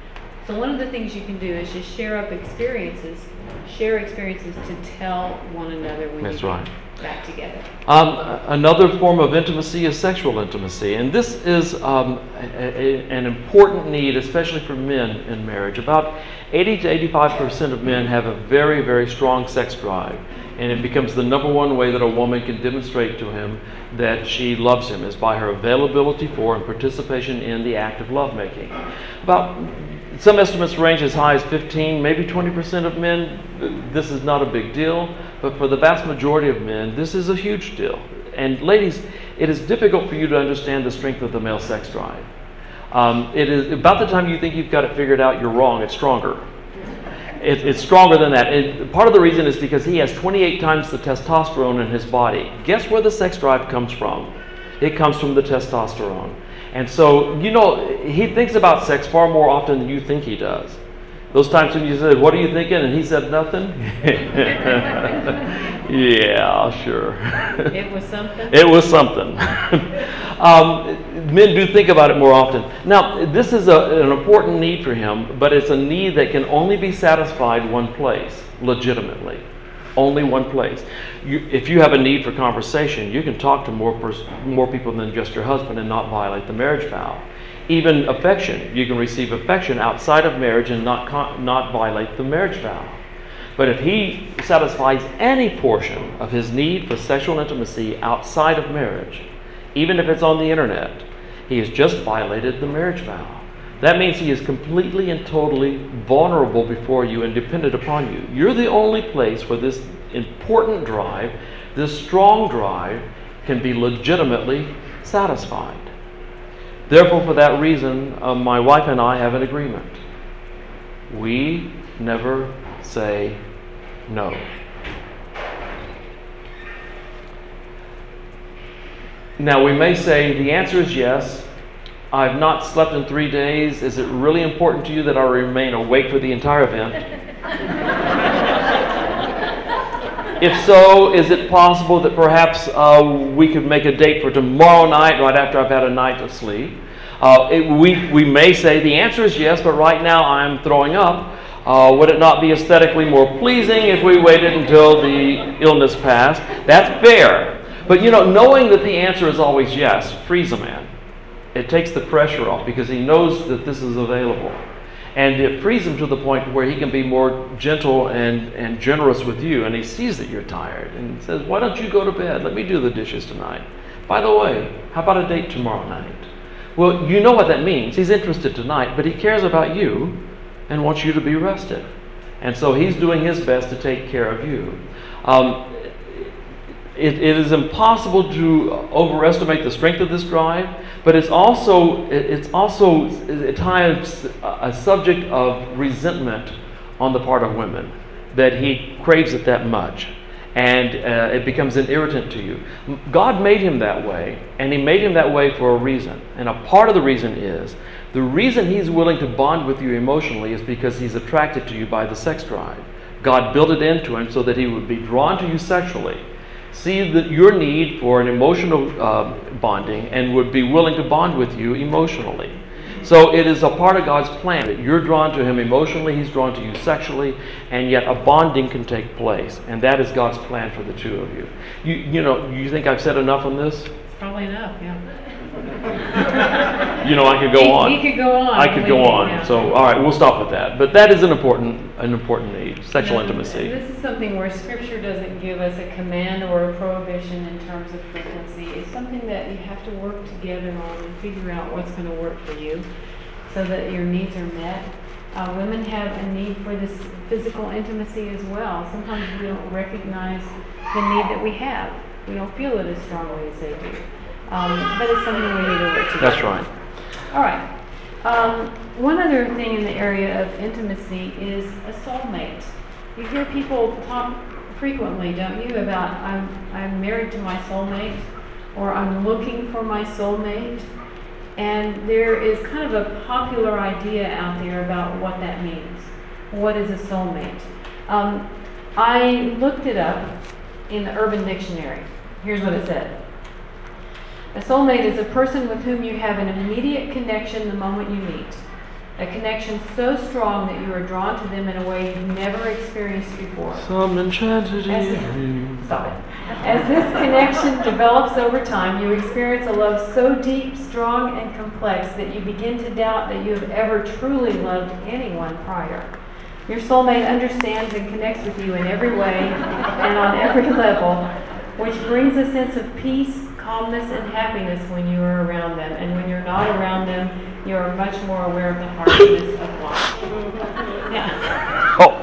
So one of the things you can do is just share experiences to tell one another when That's you right. get back together. Another form of intimacy is sexual intimacy, and this is an important need, especially for men in marriage. About 80 to 85% of men have a very, very strong sex drive, and it becomes the number one way that a woman can demonstrate to him that she loves him is by her availability for and participation in the act of lovemaking. Some estimates range as high as 15, maybe 20% of men, this is not a big deal, but for the vast majority of men, this is a huge deal. And ladies, it is difficult for you to understand the strength of the male sex drive. It is about the time you think you've got it figured out, you're wrong. It's stronger. It's stronger than that. Part of the reason is because he has 28 times the testosterone in his body. Guess where the sex drive comes from? It comes from the testosterone. And so, he thinks about sex far more often than you think he does. Those times when you said, "What are you thinking?" and he said nothing. Yeah, sure. It was something? It was something. Men do think about it more often. Now, this is an important need for him, but it's a need that can only be satisfied one place, legitimately. Only one place. If you have a need for conversation, you can talk to more people than just your husband and not violate the marriage vow. Even affection, you can receive affection outside of marriage and not violate the marriage vow. But if he satisfies any portion of his need for sexual intimacy outside of marriage, even if it's on the internet, he has just violated the marriage vow. That means he is completely and totally vulnerable before you and dependent upon you. You're the only place where this important drive, this strong drive, can be legitimately satisfied. Therefore, for that reason, my wife and I have an agreement. We never say no. Now, we may say the answer is yes. I've not slept in 3 days. Is it really important to you that I remain awake for the entire event? If so, is it possible that perhaps we could make a date for tomorrow night right after I've had a night of sleep? We may say the answer is yes, but right now I'm throwing up. Would it not be aesthetically more pleasing if we waited until the illness passed? That's fair. But knowing that the answer is always yes frees a man. It takes the pressure off because he knows that this is available. And it frees him to the point where he can be more gentle and generous with you. And he sees that you're tired and says, "Why don't you go to bed? Let me do the dishes tonight. By the way, how about a date tomorrow night?" Well, you know what that means. He's interested tonight, but he cares about you and wants you to be rested. And so he's doing his best to take care of you. It is impossible to overestimate the strength of this drive, but it's also at times a subject of resentment on the part of women, that he craves it that much, and it becomes an irritant to you. God made him that way, and he made him that way for a reason. And a part of the reason is, the reason he's willing to bond with you emotionally is because he's attracted to you by the sex drive. God built it into him so that he would be drawn to you sexually, see that your need for an emotional bonding, and would be willing to bond with you emotionally. So it is a part of God's plan that you're drawn to him emotionally, he's drawn to you sexually, and yet a bonding can take place. And that is God's plan for the two of you. You think I've said enough on this? It's probably enough, yeah. I could go on. He could go on. I could go on. Yeah. So, all right, we'll stop with that. But that is an important need, sexual intimacy. This is something where Scripture doesn't give us a command or a prohibition in terms of frequency. It's something that you have to work together on and figure out what's going to work for you so that your needs are met. Women have a need for this physical intimacy as well. Sometimes we don't recognize the need that we have. We don't feel it as strongly as they do. But it's something we need to work together. That's right. All right. One other thing in the area of intimacy is a soulmate. You hear people talk frequently, don't you, about I'm married to my soulmate, or I'm looking for my soulmate. And there is kind of a popular idea out there about what that means. What is a soulmate? I looked it up in the Urban Dictionary. Here's what it said. A soulmate is a person with whom you have an immediate connection the moment you meet. A connection so strong that you are drawn to them in a way you've never experienced before. Some enchanted As- evening. Stop it. As this connection develops over time, you experience a love so deep, strong, and complex that you begin to doubt that you have ever truly loved anyone prior. Your soulmate understands and connects with you in every way and on every level, which brings a sense of peace, calmness, and happiness when you are around them. And when you're not around them, you are much more aware of the harshness of life. Yeah. Oh,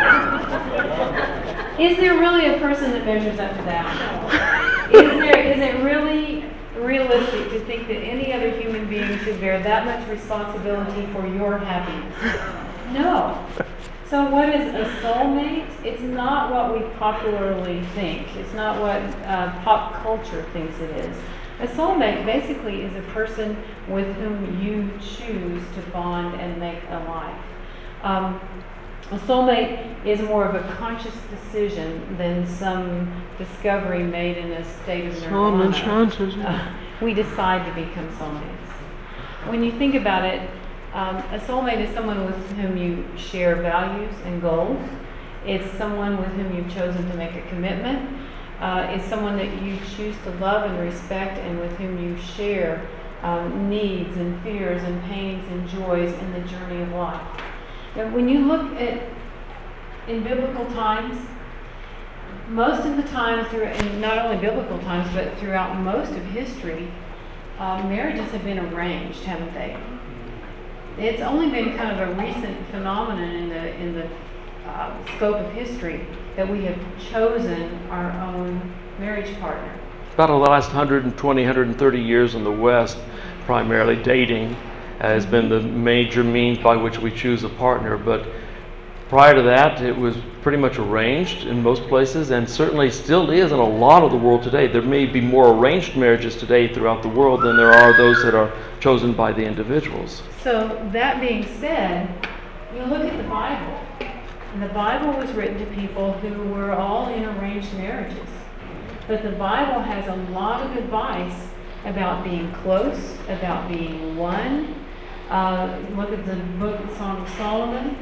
Is there really a person that measures up to that? Is it really realistic to think that any other human being should bear that much responsibility for your happiness? No. So what is a soulmate? It's not what we popularly think. It's not what pop culture thinks it is. A soulmate basically is a person with whom you choose to bond and make a life. A soulmate is more of a conscious decision than some discovery made in a state of some nirvana. enchanted. We decide to become soulmates. When you think about it, a soulmate is someone with whom you share values and goals. It's someone with whom you've chosen to make a commitment. It's someone that you choose to love and respect and with whom you share needs and fears and pains and joys in the journey of life. And when you look at, in biblical times, most of the time, and not only biblical times, but throughout most of history, marriages have been arranged, haven't they? It's only been kind of a recent phenomenon in the scope of history that we have chosen our own marriage partner. About the last 120, 130 years in the West, primarily dating has been the major means by which we choose a partner. But prior to that, it was pretty much arranged in most places, and certainly still is in a lot of the world today. There may be more arranged marriages today throughout the world than there are those that are chosen by the individuals. So that being said, you look at the Bible, and the Bible was written to people who were all in arranged marriages. But the Bible has a lot of advice about being close, about being one. Look at the book of Song of Solomon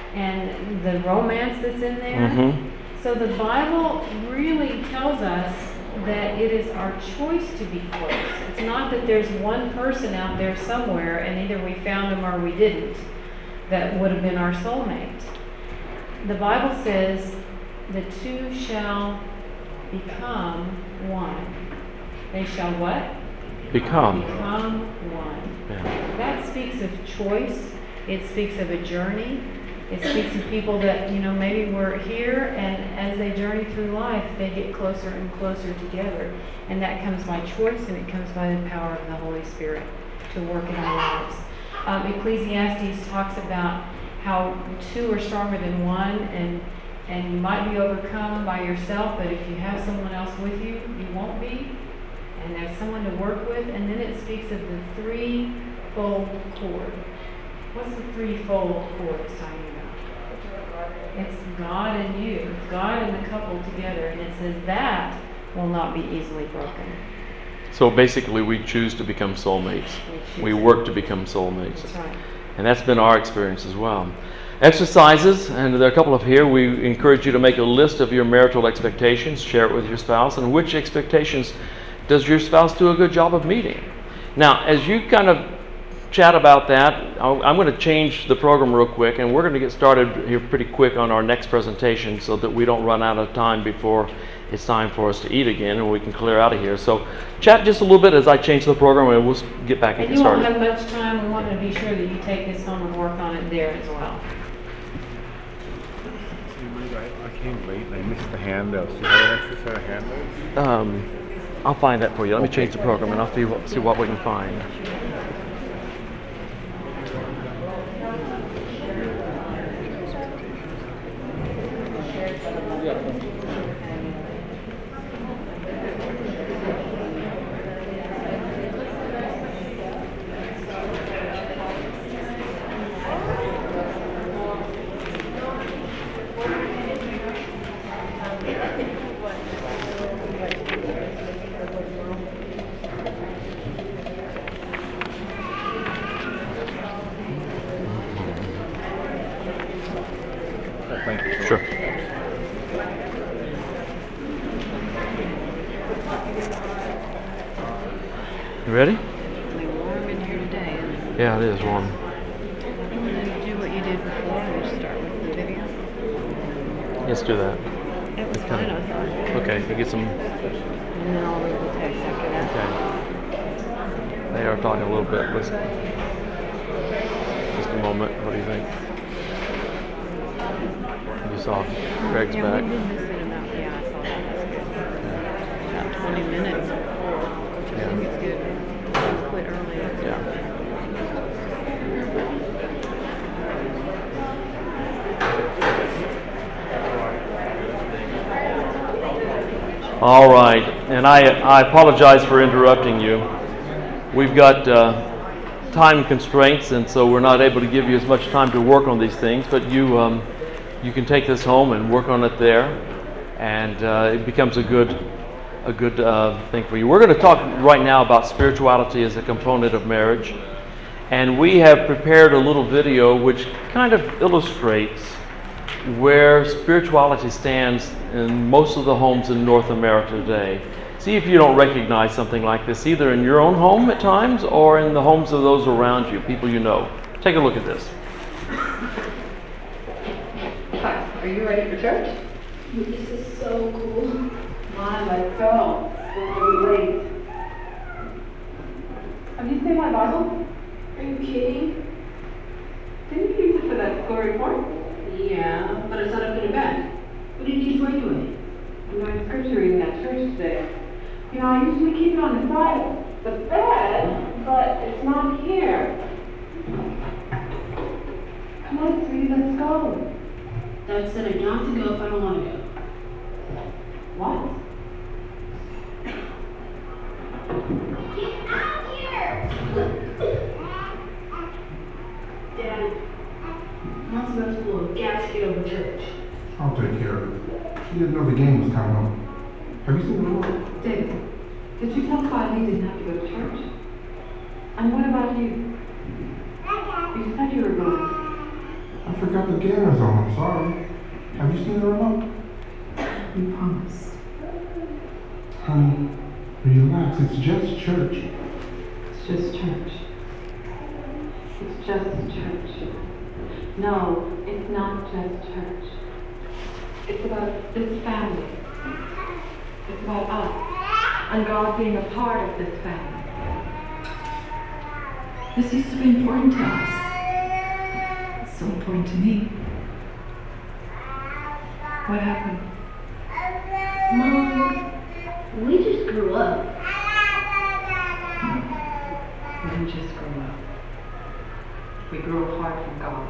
and the romance that's in there. Mm-hmm. So the Bible really tells us that it is our choice to be close. It's not that there's one person out there somewhere and either we found him or we didn't that would have been our soulmate. The Bible says the two shall become one. They shall what? Become one. Yeah. That speaks of choice. It speaks of a journey. It speaks of people that, maybe were here, and as they journey through life, they get closer and closer together. And that comes by choice, and it comes by the power of the Holy Spirit to work in our lives. Ecclesiastes talks about how two are stronger than one, and you might be overcome by yourself, but if you have someone else with you, you won't be. And there's someone to work with. And then it speaks of the threefold cord. What's the threefold cord it's talking about? It's God and you. It's God and the couple together. And it says that will not be easily broken. So basically, we choose to become soulmates. We work to become soulmates. That's right. And that's been our experience as well. Exercises, and there are a couple of here. We encourage you to make a list of your marital expectations, share it with your spouse, and which expectations does your spouse do a good job of meeting? Now, as you kind of chat about that, I'm going to change the program real quick, and we're going to get started here pretty quick on our next presentation so that we don't run out of time before it's time for us to eat again and we can clear out of here. So chat just a little bit as I change the program, and we'll get back and get started. And you won't have much time. We want to be sure that you take this home and work on it there as well. I came late and I missed the handouts. Do you have an extra set of handouts? I'll find that for you. Let me change the program and I'll see what we can find. Thank you. Sure. You ready? It's warm in here today. Yeah, it is warm. You do what you did before and just start with the video. Let's do that. It was fine, I thought. Okay, you get some. And then I'll read the text after that. Okay. They are talking a little bit. Let's. Just a moment. What do you think? You saw Greg's Yeah, back. we did miss it about, yeah, I saw that. That's good. About 20 minutes before, which I think is good. We quit early. Yeah. All right, and I apologize for interrupting you. We've got time constraints, and so we're not able to give you as much time to work on these things, but you can take this home and work on it there, and it becomes a good thing for you. We're going to talk right now about spirituality as a component of marriage, and we have prepared a little video which kind of illustrates where spirituality stands in most of the homes in North America today. See if you don't recognize something like this, either in your own home at times or in the homes of those around you, people you know. Take a look at this. Hi, are you ready for church? This is so cool. Come on, let's go. It's going to be late. Have you seen my Bible? Are you kidding? Didn't you use it for that school report? Yeah, but it's not up in the bed. What did you use for anyway? I'm doing scripture reading at church today. You know, I usually keep it on the side of the bed, but it's not here. Come on, sweetie, let's go. Dad said I don't have to go if I don't want to go. What? Get out here! Dad, Mom's about to blow a gasket over church. I'll take care of it. She didn't know the game was coming on. Have you seen the remote? David, did you tell Clyde he didn't have to go to church? And what about you? You said you were going. I forgot the game was on. I'm sorry. Have you seen the remote? You promised. Honey, relax. It's just church. It's just church. It's just church. No, it's not just church. It's about this family. It's about us. And God being a part of this family. This used to be important to us. It's so important to me. What happened? Mom, we just grew up. We didn't just grow up. We grew apart from God.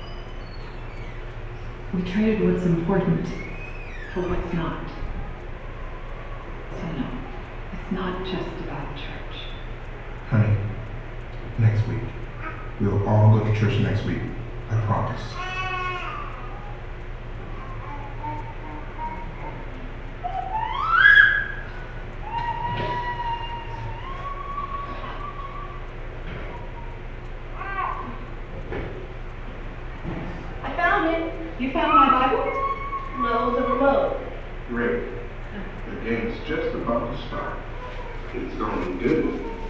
We traded what's important for what's not. So no, it's not just about church. Honey, next week. We'll all go to church next week. I promise. I found it. You found my Bible? No, the remote. Great. The game's just about to start. It's going to be good.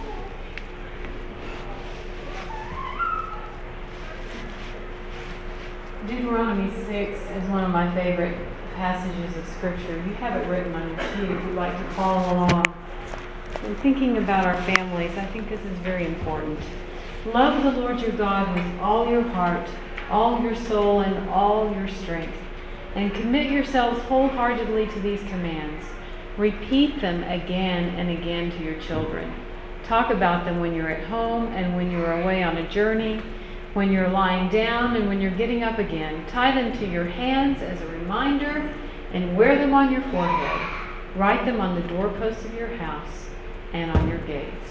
Deuteronomy 6 is one of my favorite passages of Scripture. You have it written on your sheet if you'd like to follow along. When thinking about our families, I think this is very important. Love the Lord your God with all your heart, all your soul, and all your strength, and commit yourselves wholeheartedly to these commands. Repeat them again and again to your children. Talk about them when you're at home and when you're away on a journey, when you're lying down and when you're getting up again. Tie them to your hands as a reminder and wear them on your forehead. Write them on the doorposts of your house and on your gates.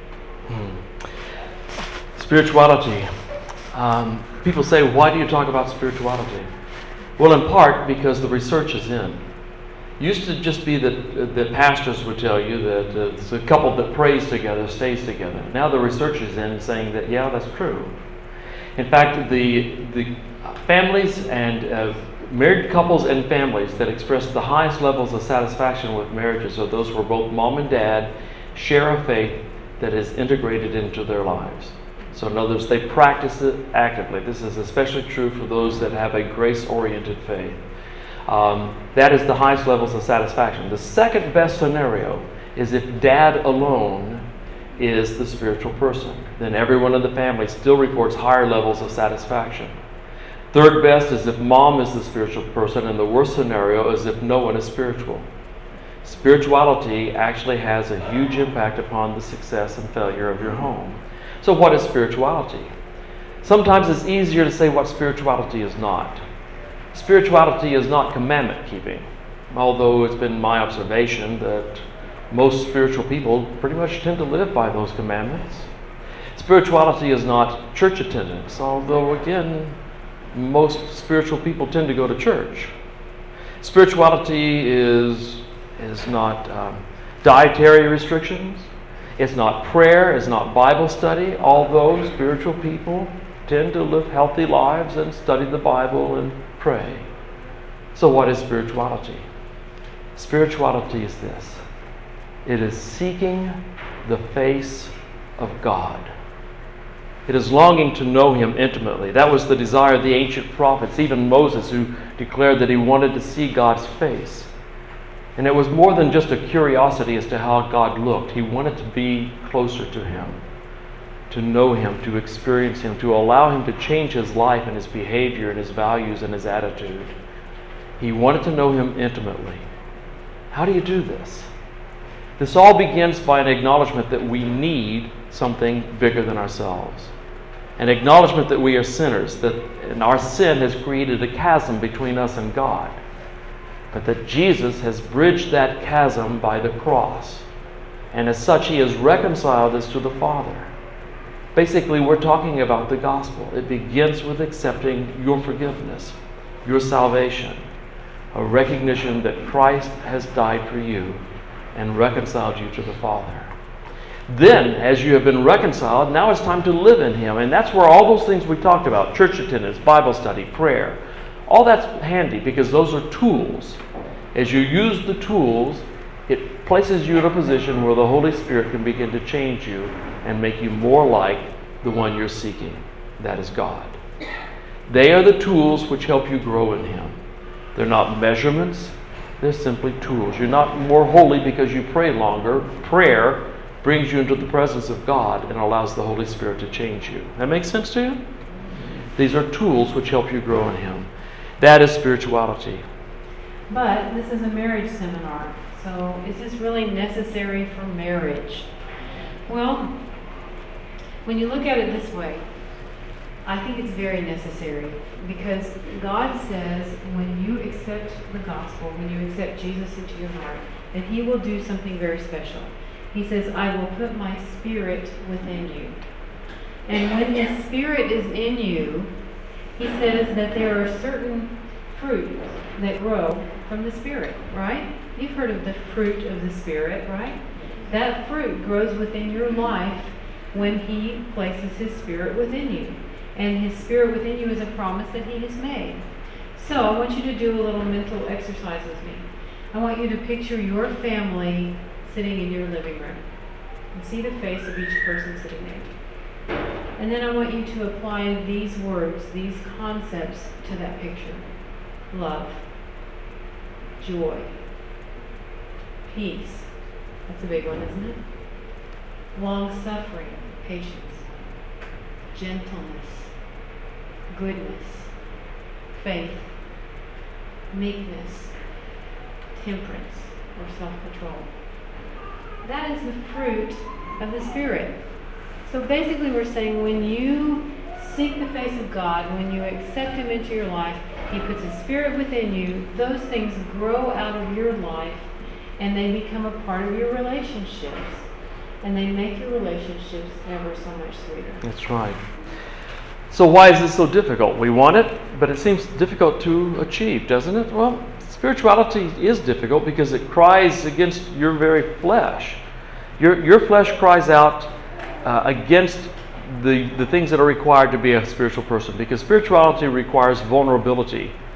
Spirituality. People say, why do you talk about spirituality? Well, in part because the research is in. Used to just be that pastors would tell you that it's a couple that prays together, stays together. Now the research is in saying that, yeah, that's true. In fact, the families and married couples and families that express the highest levels of satisfaction with marriages are those where both mom and dad share a faith that is integrated into their lives. So in other words, they practice it actively. This is especially true for those that have a grace-oriented faith. That is the highest levels of satisfaction. The second best scenario is if dad alone is the spiritual person. Then everyone in the family still reports higher levels of satisfaction. Third best is if mom is the spiritual person, and the worst scenario is if no one is spiritual. Spirituality actually has a huge impact upon the success and failure of your home. So what is spirituality? Sometimes it's easier to say what spirituality is not. Spirituality is not commandment keeping, although it's been my observation that most spiritual people pretty much tend to live by those commandments. Spirituality is not church attendance, although again, most spiritual people tend to go to church. Spirituality is not dietary restrictions. It's not prayer. It's not Bible study, although spiritual people tend to live healthy lives and study the Bible and pray. So what is spirituality? Spirituality is this. It is seeking the face of God. It is longing to know Him intimately. That was the desire of the ancient prophets, even Moses, who declared that he wanted to see God's face. And it was more than just a curiosity as to how God looked. He wanted to be closer to Him, to know Him, to experience Him, to allow Him to change his life and his behavior and his values and his attitude. He wanted to know Him intimately. How do you do this? This all begins by an acknowledgement that we need something bigger than ourselves. An acknowledgement that we are sinners, and our sin has created a chasm between us and God. But that Jesus has bridged that chasm by the cross. And as such, He has reconciled us to the Father. Basically, we're talking about the gospel. It begins with accepting your forgiveness, your salvation, a recognition that Christ has died for you and reconciled you to the Father. Then, as you have been reconciled, now it's time to live in Him. And that's where all those things we talked about, church attendance, Bible study, prayer, all that's handy because those are tools. As you use the tools, it places you in a position where the Holy Spirit can begin to change you and make you more like the one you're seeking. That is God. They are the tools which help you grow in Him. They're not measurements. They're simply tools. You're not more holy because you pray longer. Prayer brings you into the presence of God and allows the Holy Spirit to change you. That makes sense to you? These are tools which help you grow in Him. That is spirituality. But this is a marriage seminar, so is this really necessary for marriage? Well, when you look at it this way, I think it's very necessary because God says when you accept the gospel, when you accept Jesus into your heart, that He will do something very special. He says, I will put my Spirit within you. And when His Spirit is in you, He says that there are certain fruit that grow from the Spirit, right? You've heard of the fruit of the Spirit, right? That fruit grows within your life when He places His Spirit within you. And His Spirit within you is a promise that He has made. So I want you to do a little mental exercise with me. I want you to picture your family sitting in your living room. And see the face of each person sitting there. And then I want you to apply these words, these concepts to that picture. Love, joy, peace. That's a big one, isn't it? Long-suffering, patience, gentleness, goodness, faith, meekness, temperance, or self-control. That is the fruit of the Spirit. So basically we're saying when you seek the face of God, when you accept Him into your life, He puts His Spirit within you, those things grow out of your life and they become a part of your relationships. And they make your relationships ever so much sweeter. That's right. So why is this so difficult? We want it, but it seems difficult to achieve, doesn't it? Well, spirituality is difficult because it cries against your very flesh. Your flesh cries out against the things that are required to be a spiritual person, because spirituality requires vulnerability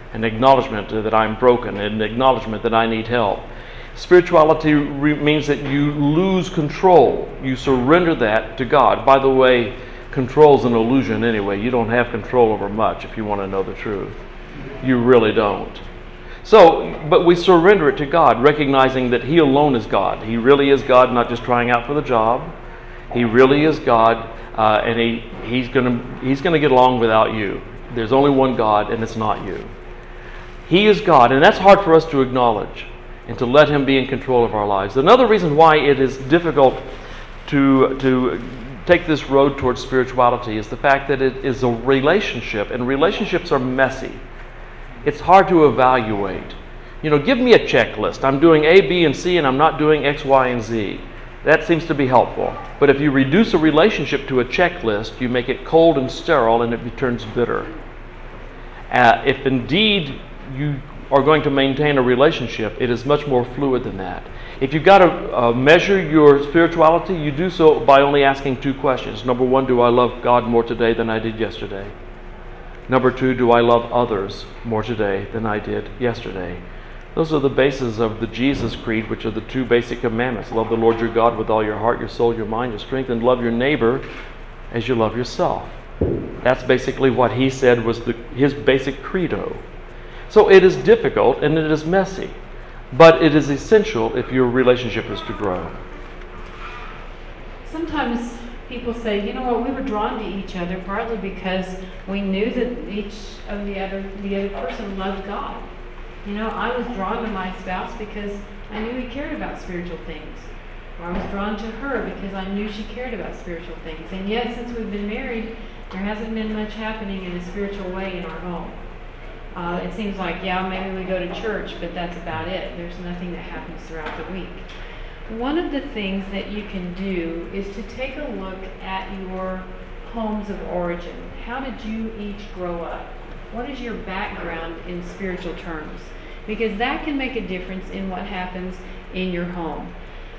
an acknowledgement that I'm broken, an acknowledgement that I need help. Spirituality means that you lose control. You surrender that to God. By the way, control's an illusion anyway. You don't have control over much if you want to know the truth. You really don't. So, but we surrender it to God, recognizing that He alone is God. He really is God, not just trying out for the job. He really is God, and He's gonna get along without you. There's only one God, and it's not you. He is God, and that's hard for us to acknowledge and to let Him be in control of our lives. Another reason why it is difficult to take this road towards spirituality is the fact that it is a relationship, and relationships are messy. It's hard to evaluate. You know, give me a checklist. I'm doing A, B, and C, and I'm not doing X, Y, and Z. That seems to be helpful. But if you reduce a relationship to a checklist, you make it cold and sterile, and it turns bitter. If indeed you are going to maintain a relationship, it is much more fluid than that. If you've got to measure your spirituality, you do so by only asking two questions. Number one, do I love God more today than I did yesterday? Number two, do I love others more today than I did yesterday? Those are the bases of the Jesus Creed, which are the two basic commandments. Love the Lord your God with all your heart, your soul, your mind, your strength, and love your neighbor as you love yourself. That's basically what He said was His basic credo. So it is difficult and it is messy, but it is essential if your relationship is to grow. Sometimes people say, you know what, we were drawn to each other partly because we knew that each of the other person loved God. You know, I was drawn to my spouse because I knew he cared about spiritual things. Or I was drawn to her because I knew she cared about spiritual things. And yet, since we've been married, there hasn't been much happening in a spiritual way in our home. It seems like, yeah, maybe we go to church, but that's about it. There's nothing that happens throughout the week. One of the things that you can do is to take a look at your homes of origin. How did you each grow up? What is your background in spiritual terms? Because that can make a difference in what happens in your home.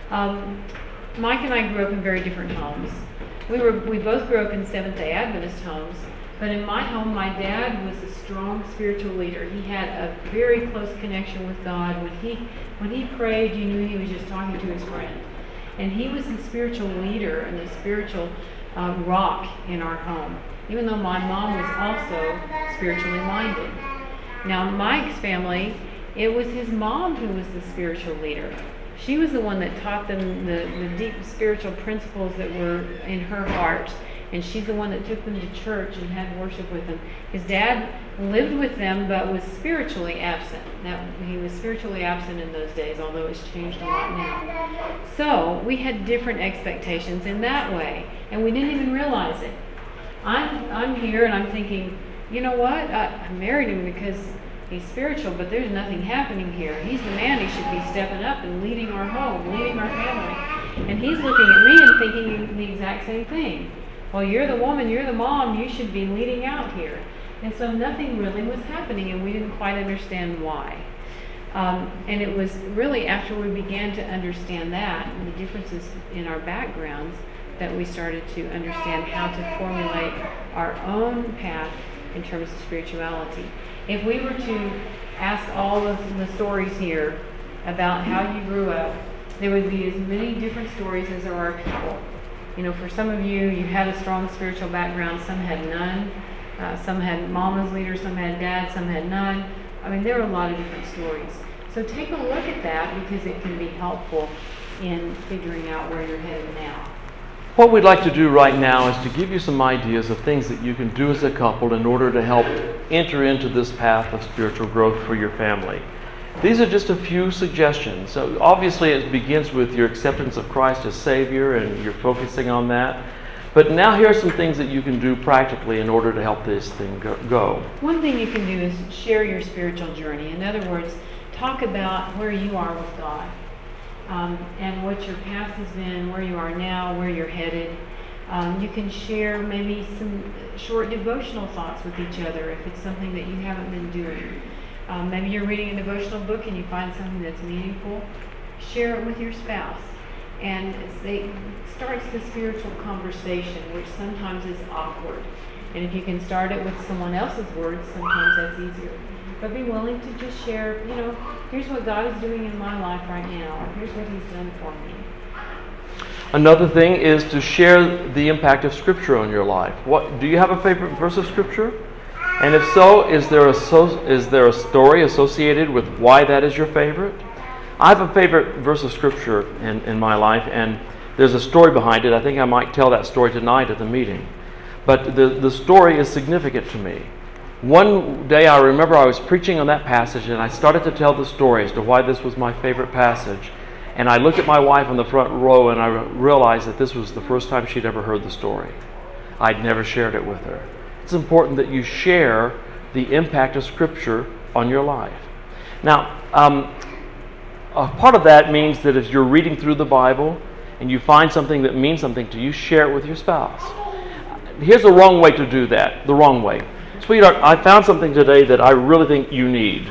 Mike and I grew up in very different homes. We both grew up in Seventh-day Adventist homes, but in my home, my dad was a strong spiritual leader. He had a very close connection with God. When he prayed, you knew he was just talking to his friend. And he was the spiritual leader and the spiritual rock in our home, even though my mom was also spiritually minded. Now, Mike's family, it was his mom who was the spiritual leader. She was the one that taught them the deep spiritual principles that were in her heart. And she's the one that took them to church and had worship with them. His dad lived with them but was spiritually absent. He was spiritually absent in those days, although it's changed a lot now. So we had different expectations in that way, and we didn't even realize it. I'm here and I'm thinking, you know what? I married him because he's spiritual, but there's nothing happening here. He's the man. He should be stepping up and leading our home, leading our family. And he's looking at me and thinking the exact same thing. Well, you're the woman, you're the mom, you should be leading out here. And so nothing really was happening, and we didn't quite understand why. And it was really after we began to understand that and the differences in our backgrounds that we started to understand how to formulate our own path in terms of spirituality. If we were to ask all of the stories here about how you grew up, there would be as many different stories as there are people. You know, for some of you, you had a strong spiritual background, some had none. Some had mom as leader, some had dad, some had none. I mean, there are a lot of different stories. So take a look at that because it can be helpful in figuring out where you're headed now. What we'd like to do right now is to give you some ideas of things that you can do as a couple in order to help enter into this path of spiritual growth for your family. These are just a few suggestions. So obviously it begins with your acceptance of Christ as Savior and you're focusing on that. But now here are some things that you can do practically in order to help this thing go. One thing you can do is share your spiritual journey. In other words, talk about where you are with God and what your past has been, where you are now, where you're headed. You can share maybe some short devotional thoughts with each other if it's something that you haven't been doing. Maybe you're reading a devotional book and you find something that's meaningful. Share it with your spouse. And it starts the spiritual conversation, which sometimes is awkward. And if you can start it with someone else's words, sometimes that's easier. but be willing to just share, here's what God is doing in my life right now, or here's what He's done for me. Another thing is to share the impact of Scripture on your life. Do you have a favorite verse of Scripture? And if so, is there a story associated with why that is your favorite? I have a favorite verse of Scripture in my life, and there's a story behind it. I think I might tell that story tonight at the meeting. But the story is significant to me. One day I remember I was preaching on that passage, and I started to tell the story as to why this was my favorite passage. And I looked at my wife on the front row, and I realized that this was the first time she'd ever heard the story. I'd never shared it with her. It's important that you share the impact of Scripture on your life. Now, a part of that means that if you're reading through the Bible and you find something that means something to you, share it with your spouse. Here's the wrong way to do that, the wrong way. Sweetheart, I found something today that I really think you need.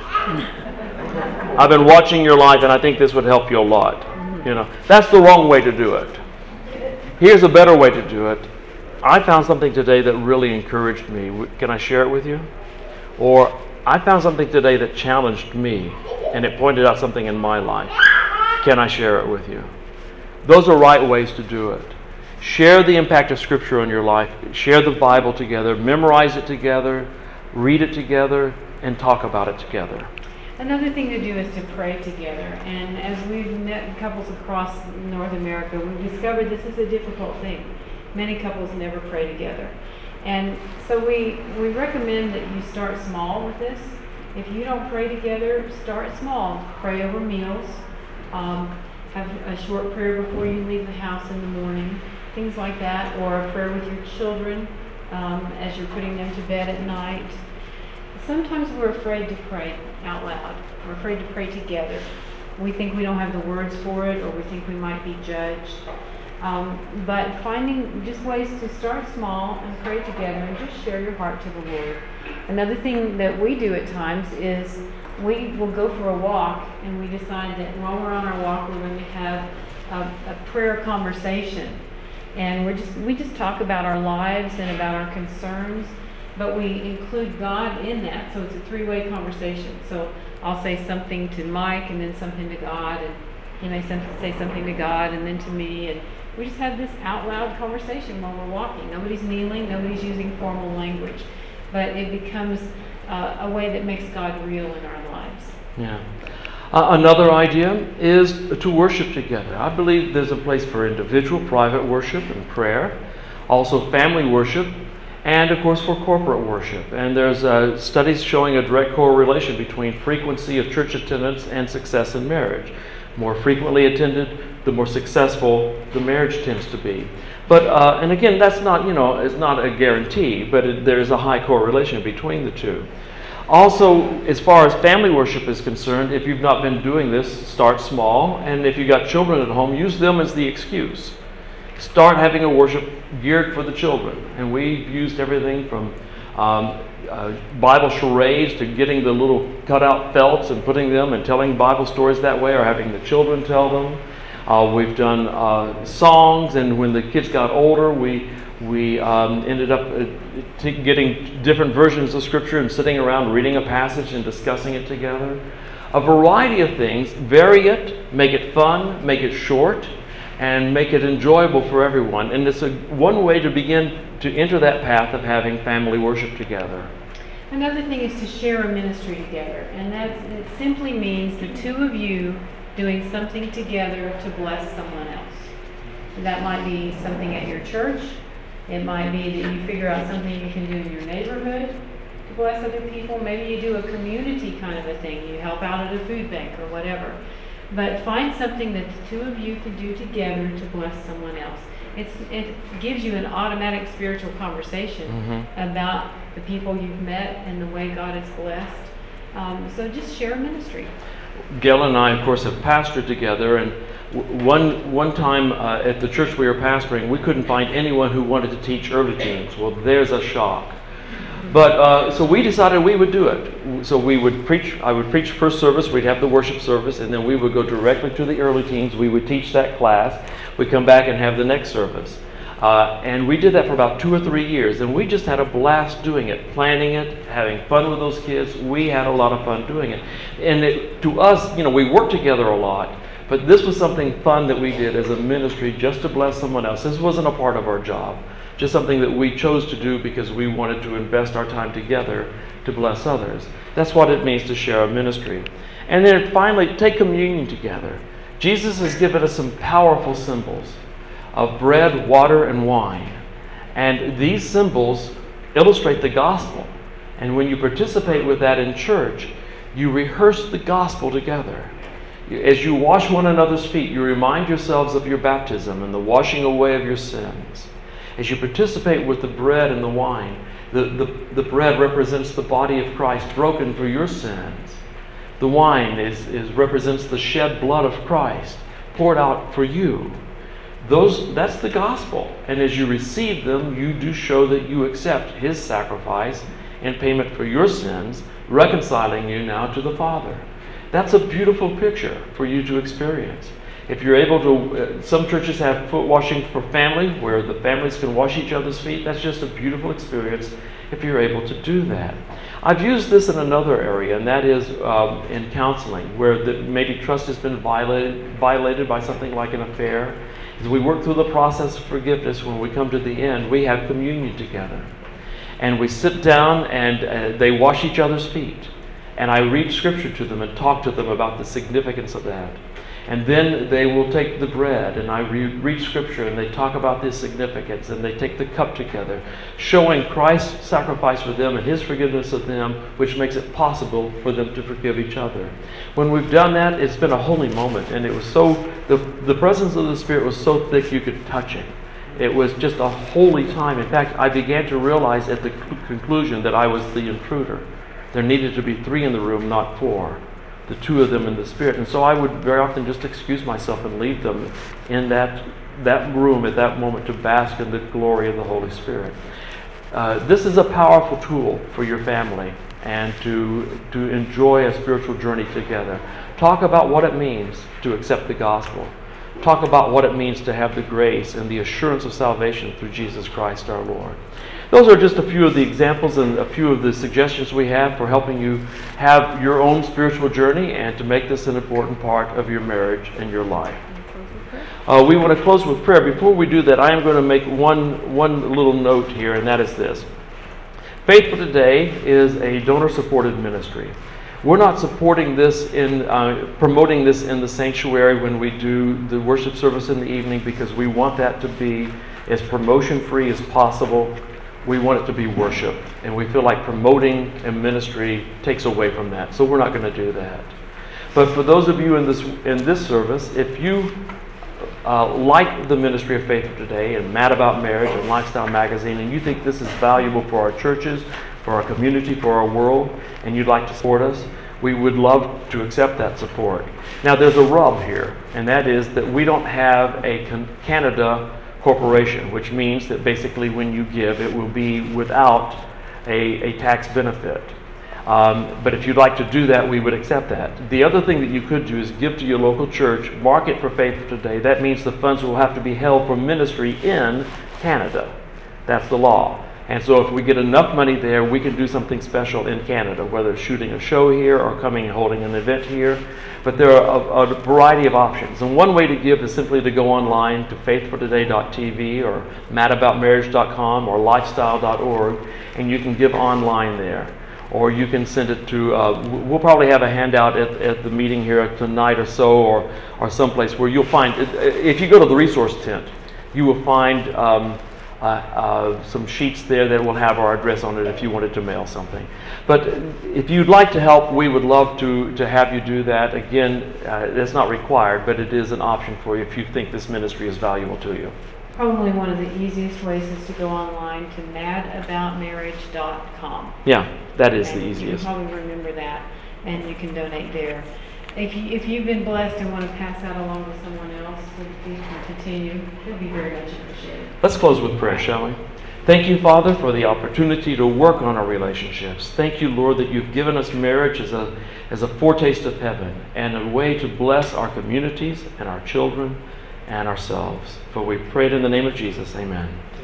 I've been watching your life, and I think this would help you a lot. That's the wrong way to do it. Here's a better way to do it. I found something today that really encouraged me. Can I share it with you? Or I found something today that challenged me, and it pointed out something in my life. Can I share it with you? Those are right ways to do it. Share the impact of Scripture on your life. Share the Bible together. Memorize it together. Read it together. And talk about it together. Another thing to do is to pray together. And as we've met couples across North America, we've discovered this is a difficult thing. Many couples never pray together. And so we recommend that you start small with this. If you don't pray together, start small. Pray over meals. Have a short prayer before you leave the house in the morning. Things like that. Or a prayer with your children as you're putting them to bed at night. Sometimes we're afraid to pray out loud. We're afraid to pray together. We think we don't have the words for it, or we think we might be judged. But finding just ways to start small and pray together and just share your heart to the Lord. Another thing that we do at times is we will go for a walk, and we decide that while we're on our walk, we're going to have a prayer conversation. And we just talk about our lives and about our concerns, but we include God in that, so it's a three-way conversation. So I'll say something to Mike, and then something to God, and he may say something to God, and then to me, and we just have this out loud conversation while we're walking. Nobody's kneeling, nobody's using formal language, but it becomes a way that makes God real in our lives. Yeah. Another idea is to worship together. I believe there's a place for individual, private worship and prayer, also family worship, and of course for corporate worship. And there's studies showing a direct correlation between frequency of church attendance and success in marriage. More frequently attended, the more successful the marriage tends to be. But and again, that's not it's not a guarantee, but there's a high correlation between the two. Also, as far as family worship is concerned, if you've not been doing this, start small, and if you've got children at home, use them as the excuse. Start having a worship geared for the children. And we've used everything from Bible charades to getting the little cutout felts and putting them and telling Bible stories that way, or having the children tell them. We've done songs, and when the kids got older, we ended up getting different versions of Scripture and sitting around reading a passage and discussing it together. A variety of things. Vary it, make it fun, make it short, and make it enjoyable for everyone. And it's one way to begin to enter that path of having family worship together. Another thing is to share a ministry together, and it simply means the two of you doing something together to bless someone else. That might be something at your church. It might be that you figure out something you can do in your neighborhood to bless other people. Maybe you do a community kind of a thing. You help out at a food bank or whatever. But find something that the two of you can do together to bless someone else. It gives you an automatic spiritual conversation about the people you've met and the way God has blessed. So just share a ministry. Gail and I, of course, have pastored together, and one time at the church we were pastoring, we couldn't find anyone who wanted to teach early teens. Well, there's a shock. But so we decided we would do it. So we would preach. I would preach first service. We'd have the worship service, and then we would go directly to the early teens. We would teach that class. We'd come back and have the next service. And we did that for about 2 or 3 years, and we just had a blast doing it, planning it, having fun with those kids. We had a lot of fun doing it. And to us, we worked together a lot, but this was something fun that we did as a ministry just to bless someone else. This wasn't a part of our job, just something that we chose to do because we wanted to invest our time together to bless others. That's what it means to share a ministry. And then finally, take communion together. Jesus has given us some powerful symbols of bread, water, and wine. And these symbols illustrate the gospel. And when you participate with that in church, you rehearse the gospel together. As you wash one another's feet, you remind yourselves of your baptism and the washing away of your sins. As you participate with the bread and the wine, the bread represents the body of Christ broken for your sins. The wine represents the shed blood of Christ poured out for you. That's the gospel. And as you receive them, you do show that you accept His sacrifice in payment for your sins, reconciling you now to the Father. That's a beautiful picture for you to experience. If you're able to, some churches have foot washing for family, where the families can wash each other's feet. That's just a beautiful experience if you're able to do that. I've used this in another area, and that is in counseling, where maybe trust has been violated by something like an affair. As we work through the process of forgiveness, when we come to the end, we have communion together. And we sit down and they wash each other's feet. And I read scripture to them and talk to them about the significance of that. And then they will take the bread, and I read scripture, and they talk about this significance, and they take the cup together, showing Christ's sacrifice for them and His forgiveness of them, which makes it possible for them to forgive each other. When we've done that, it's been a holy moment, and it was the presence of the Spirit was so thick you could touch it. It was just a holy time. In fact, I began to realize at the conclusion that I was the intruder. There needed to be 3 in the room, not 4. The 2 of them in the Spirit. And so I would very often just excuse myself and leave them in that room at that moment to bask in the glory of the Holy Spirit. This is a powerful tool for your family and to enjoy a spiritual journey together. Talk about what it means to accept the gospel. Talk about what it means to have the grace and the assurance of salvation through Jesus Christ our Lord. Those are just a few of the examples and a few of the suggestions we have for helping you have your own spiritual journey and to make this an important part of your marriage and your life. We want to close with prayer. Before we do that, I am going to make one little note here, and that is this. Faith for Today is a donor-supported ministry. We're not supporting this promoting this in the sanctuary when we do the worship service in the evening, because we want that to be as promotion-free as possible. We want it to be worship, and we feel like promoting a ministry takes away from that, so we're not going to do that. But for those of you in this service, if you like the ministry of Faith for Today and Mad About Marriage and Lifestyle Magazine, and you think this is valuable for our churches, for our community, for our world, and you'd like to support us, we would love to accept that support. Now, there's a rub here, and that is that we don't have a Canada corporation, which means that basically when you give, it will be without a tax benefit. But if you'd like to do that, we would accept that. The other thing that you could do is give to your local church, mark it for Faith for Today. That means the funds will have to be held for ministry in Canada. That's the law. And so if we get enough money there, we can do something special in Canada, whether it's shooting a show here or coming and holding an event here. But there are a variety of options. And one way to give is simply to go online to faithfortoday.tv or madaboutmarriage.com or lifestyle.org, and you can give online there. Or you can send it to, we'll probably have a handout at the meeting here tonight or so, or someplace where you'll find, if you go to the resource tent, you will find some sheets there that will have our address on it if you wanted to mail something. But if you'd like to help, we would love to have you do that. Again, it's not required, but it is an option for you if you think this ministry is valuable to you. Probably one of the easiest ways is to go online to madaboutmarriage.com. Yeah, that is the You easiest. can probably remember that, and you can donate there. If you've been blessed and want to pass that along to someone else, please continue. It would be very much appreciated. Let's close with prayer, shall we? Thank you, Father, for the opportunity to work on our relationships. Thank you, Lord, that you've given us marriage as a foretaste of heaven and a way to bless our communities and our children and ourselves. For we pray it in the name of Jesus. Amen.